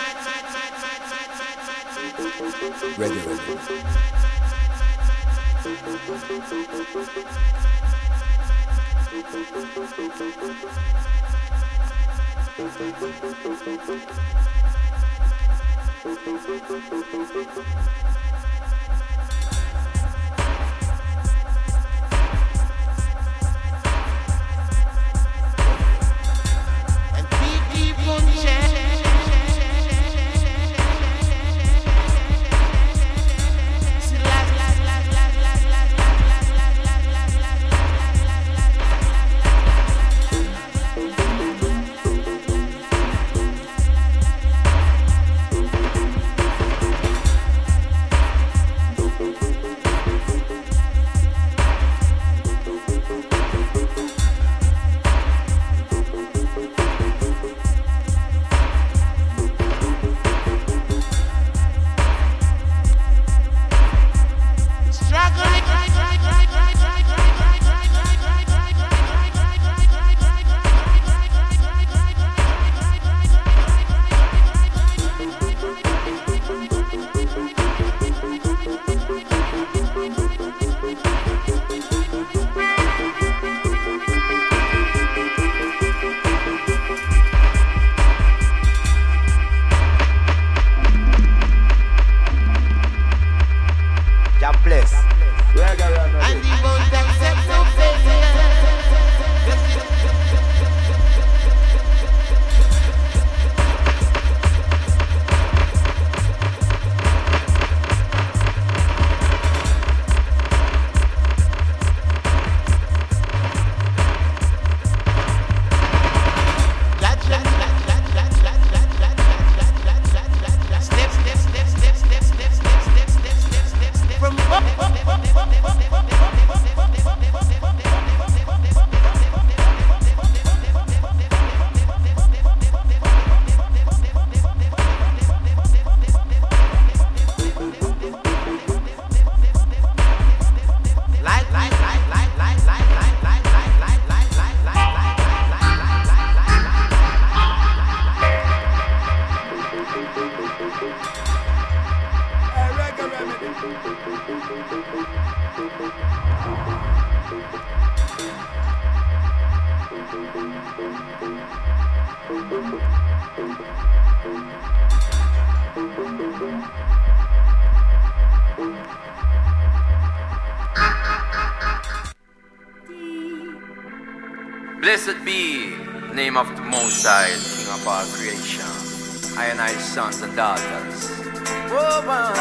Reggae remedy. and we keep on chanting. Blessed be the name of the Most High, King of all creation. I and I, sons and daughters. Oh,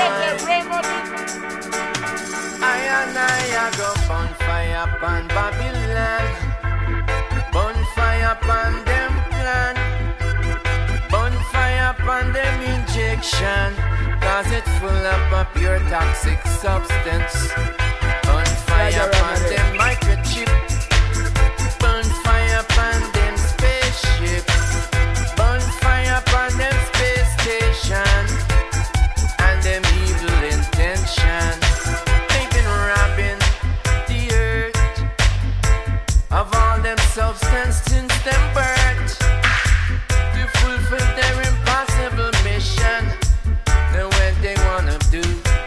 I and I go bonfire upon Babylon, bonfire upon them plan, bonfire upon them injection, cause it's full of a pure toxic substance. Bonfire upon them microchip, bonfire upon them spaceship, bonfire upon them space station, and them evil intention. They've been robbing the earth of all them substance since them birth to fulfill their impossible mission. Know what they wanna do,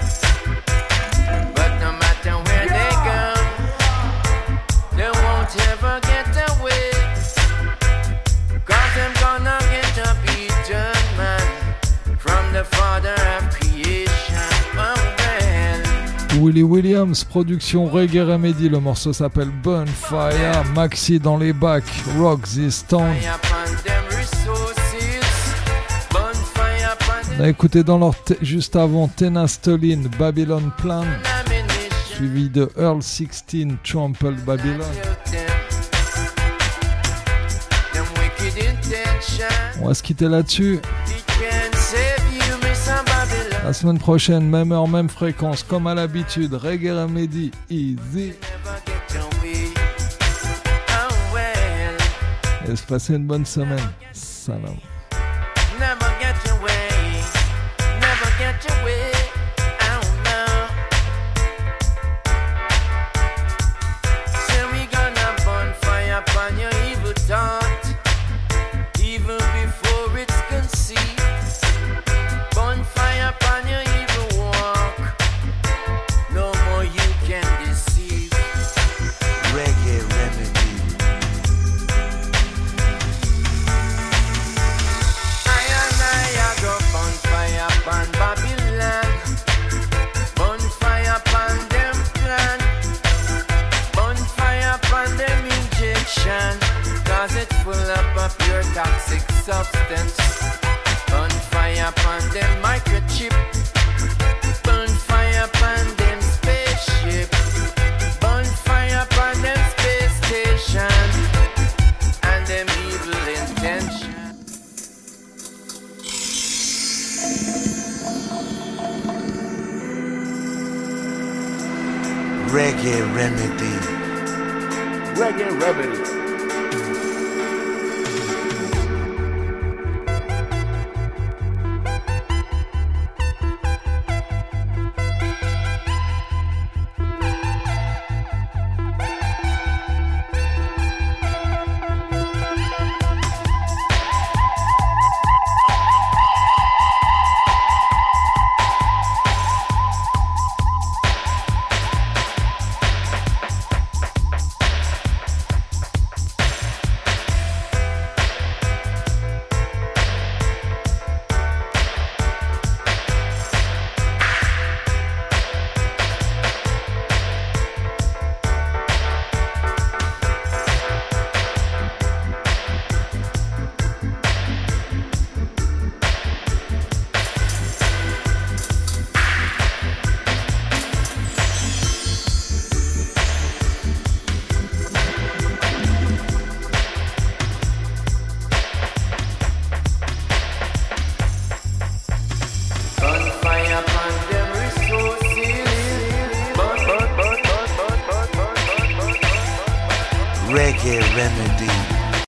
but no matter where they go, they won't ever get away, cause them gonna get a beaten man from the Father of creation. Oh well. Willie Williams, production Reggae Remedy, le morceau s'appelle Bonfire, Maxi dans les bacs, Rock This Town. On a écouté dans leur juste avant Tenastolin, Babylon Plan, suivi de Earl 16, Trampled Babylon. On va se quitter là-dessus. La semaine prochaine, même heure, même fréquence, comme à l'habitude, Reggae Remedy, easy. Et se passer une bonne semaine. Salam. Never get away, never get away. Oh no. Say we gonna bonfire upon your evil thought, even before it's conceived. Bonfire upon your evil walk, no more you can deceive. Reggae Remedy. Upon Babylon, bonfire upon them plan, bonfire upon them injection, cause it's full of a pure toxic substance. Bonfire upon them microchip, bonfire upon them spaceship, bonfire upon them space station, and them evil intention. Reggae Remedy. Reggae Remedy. Reggae Remedy.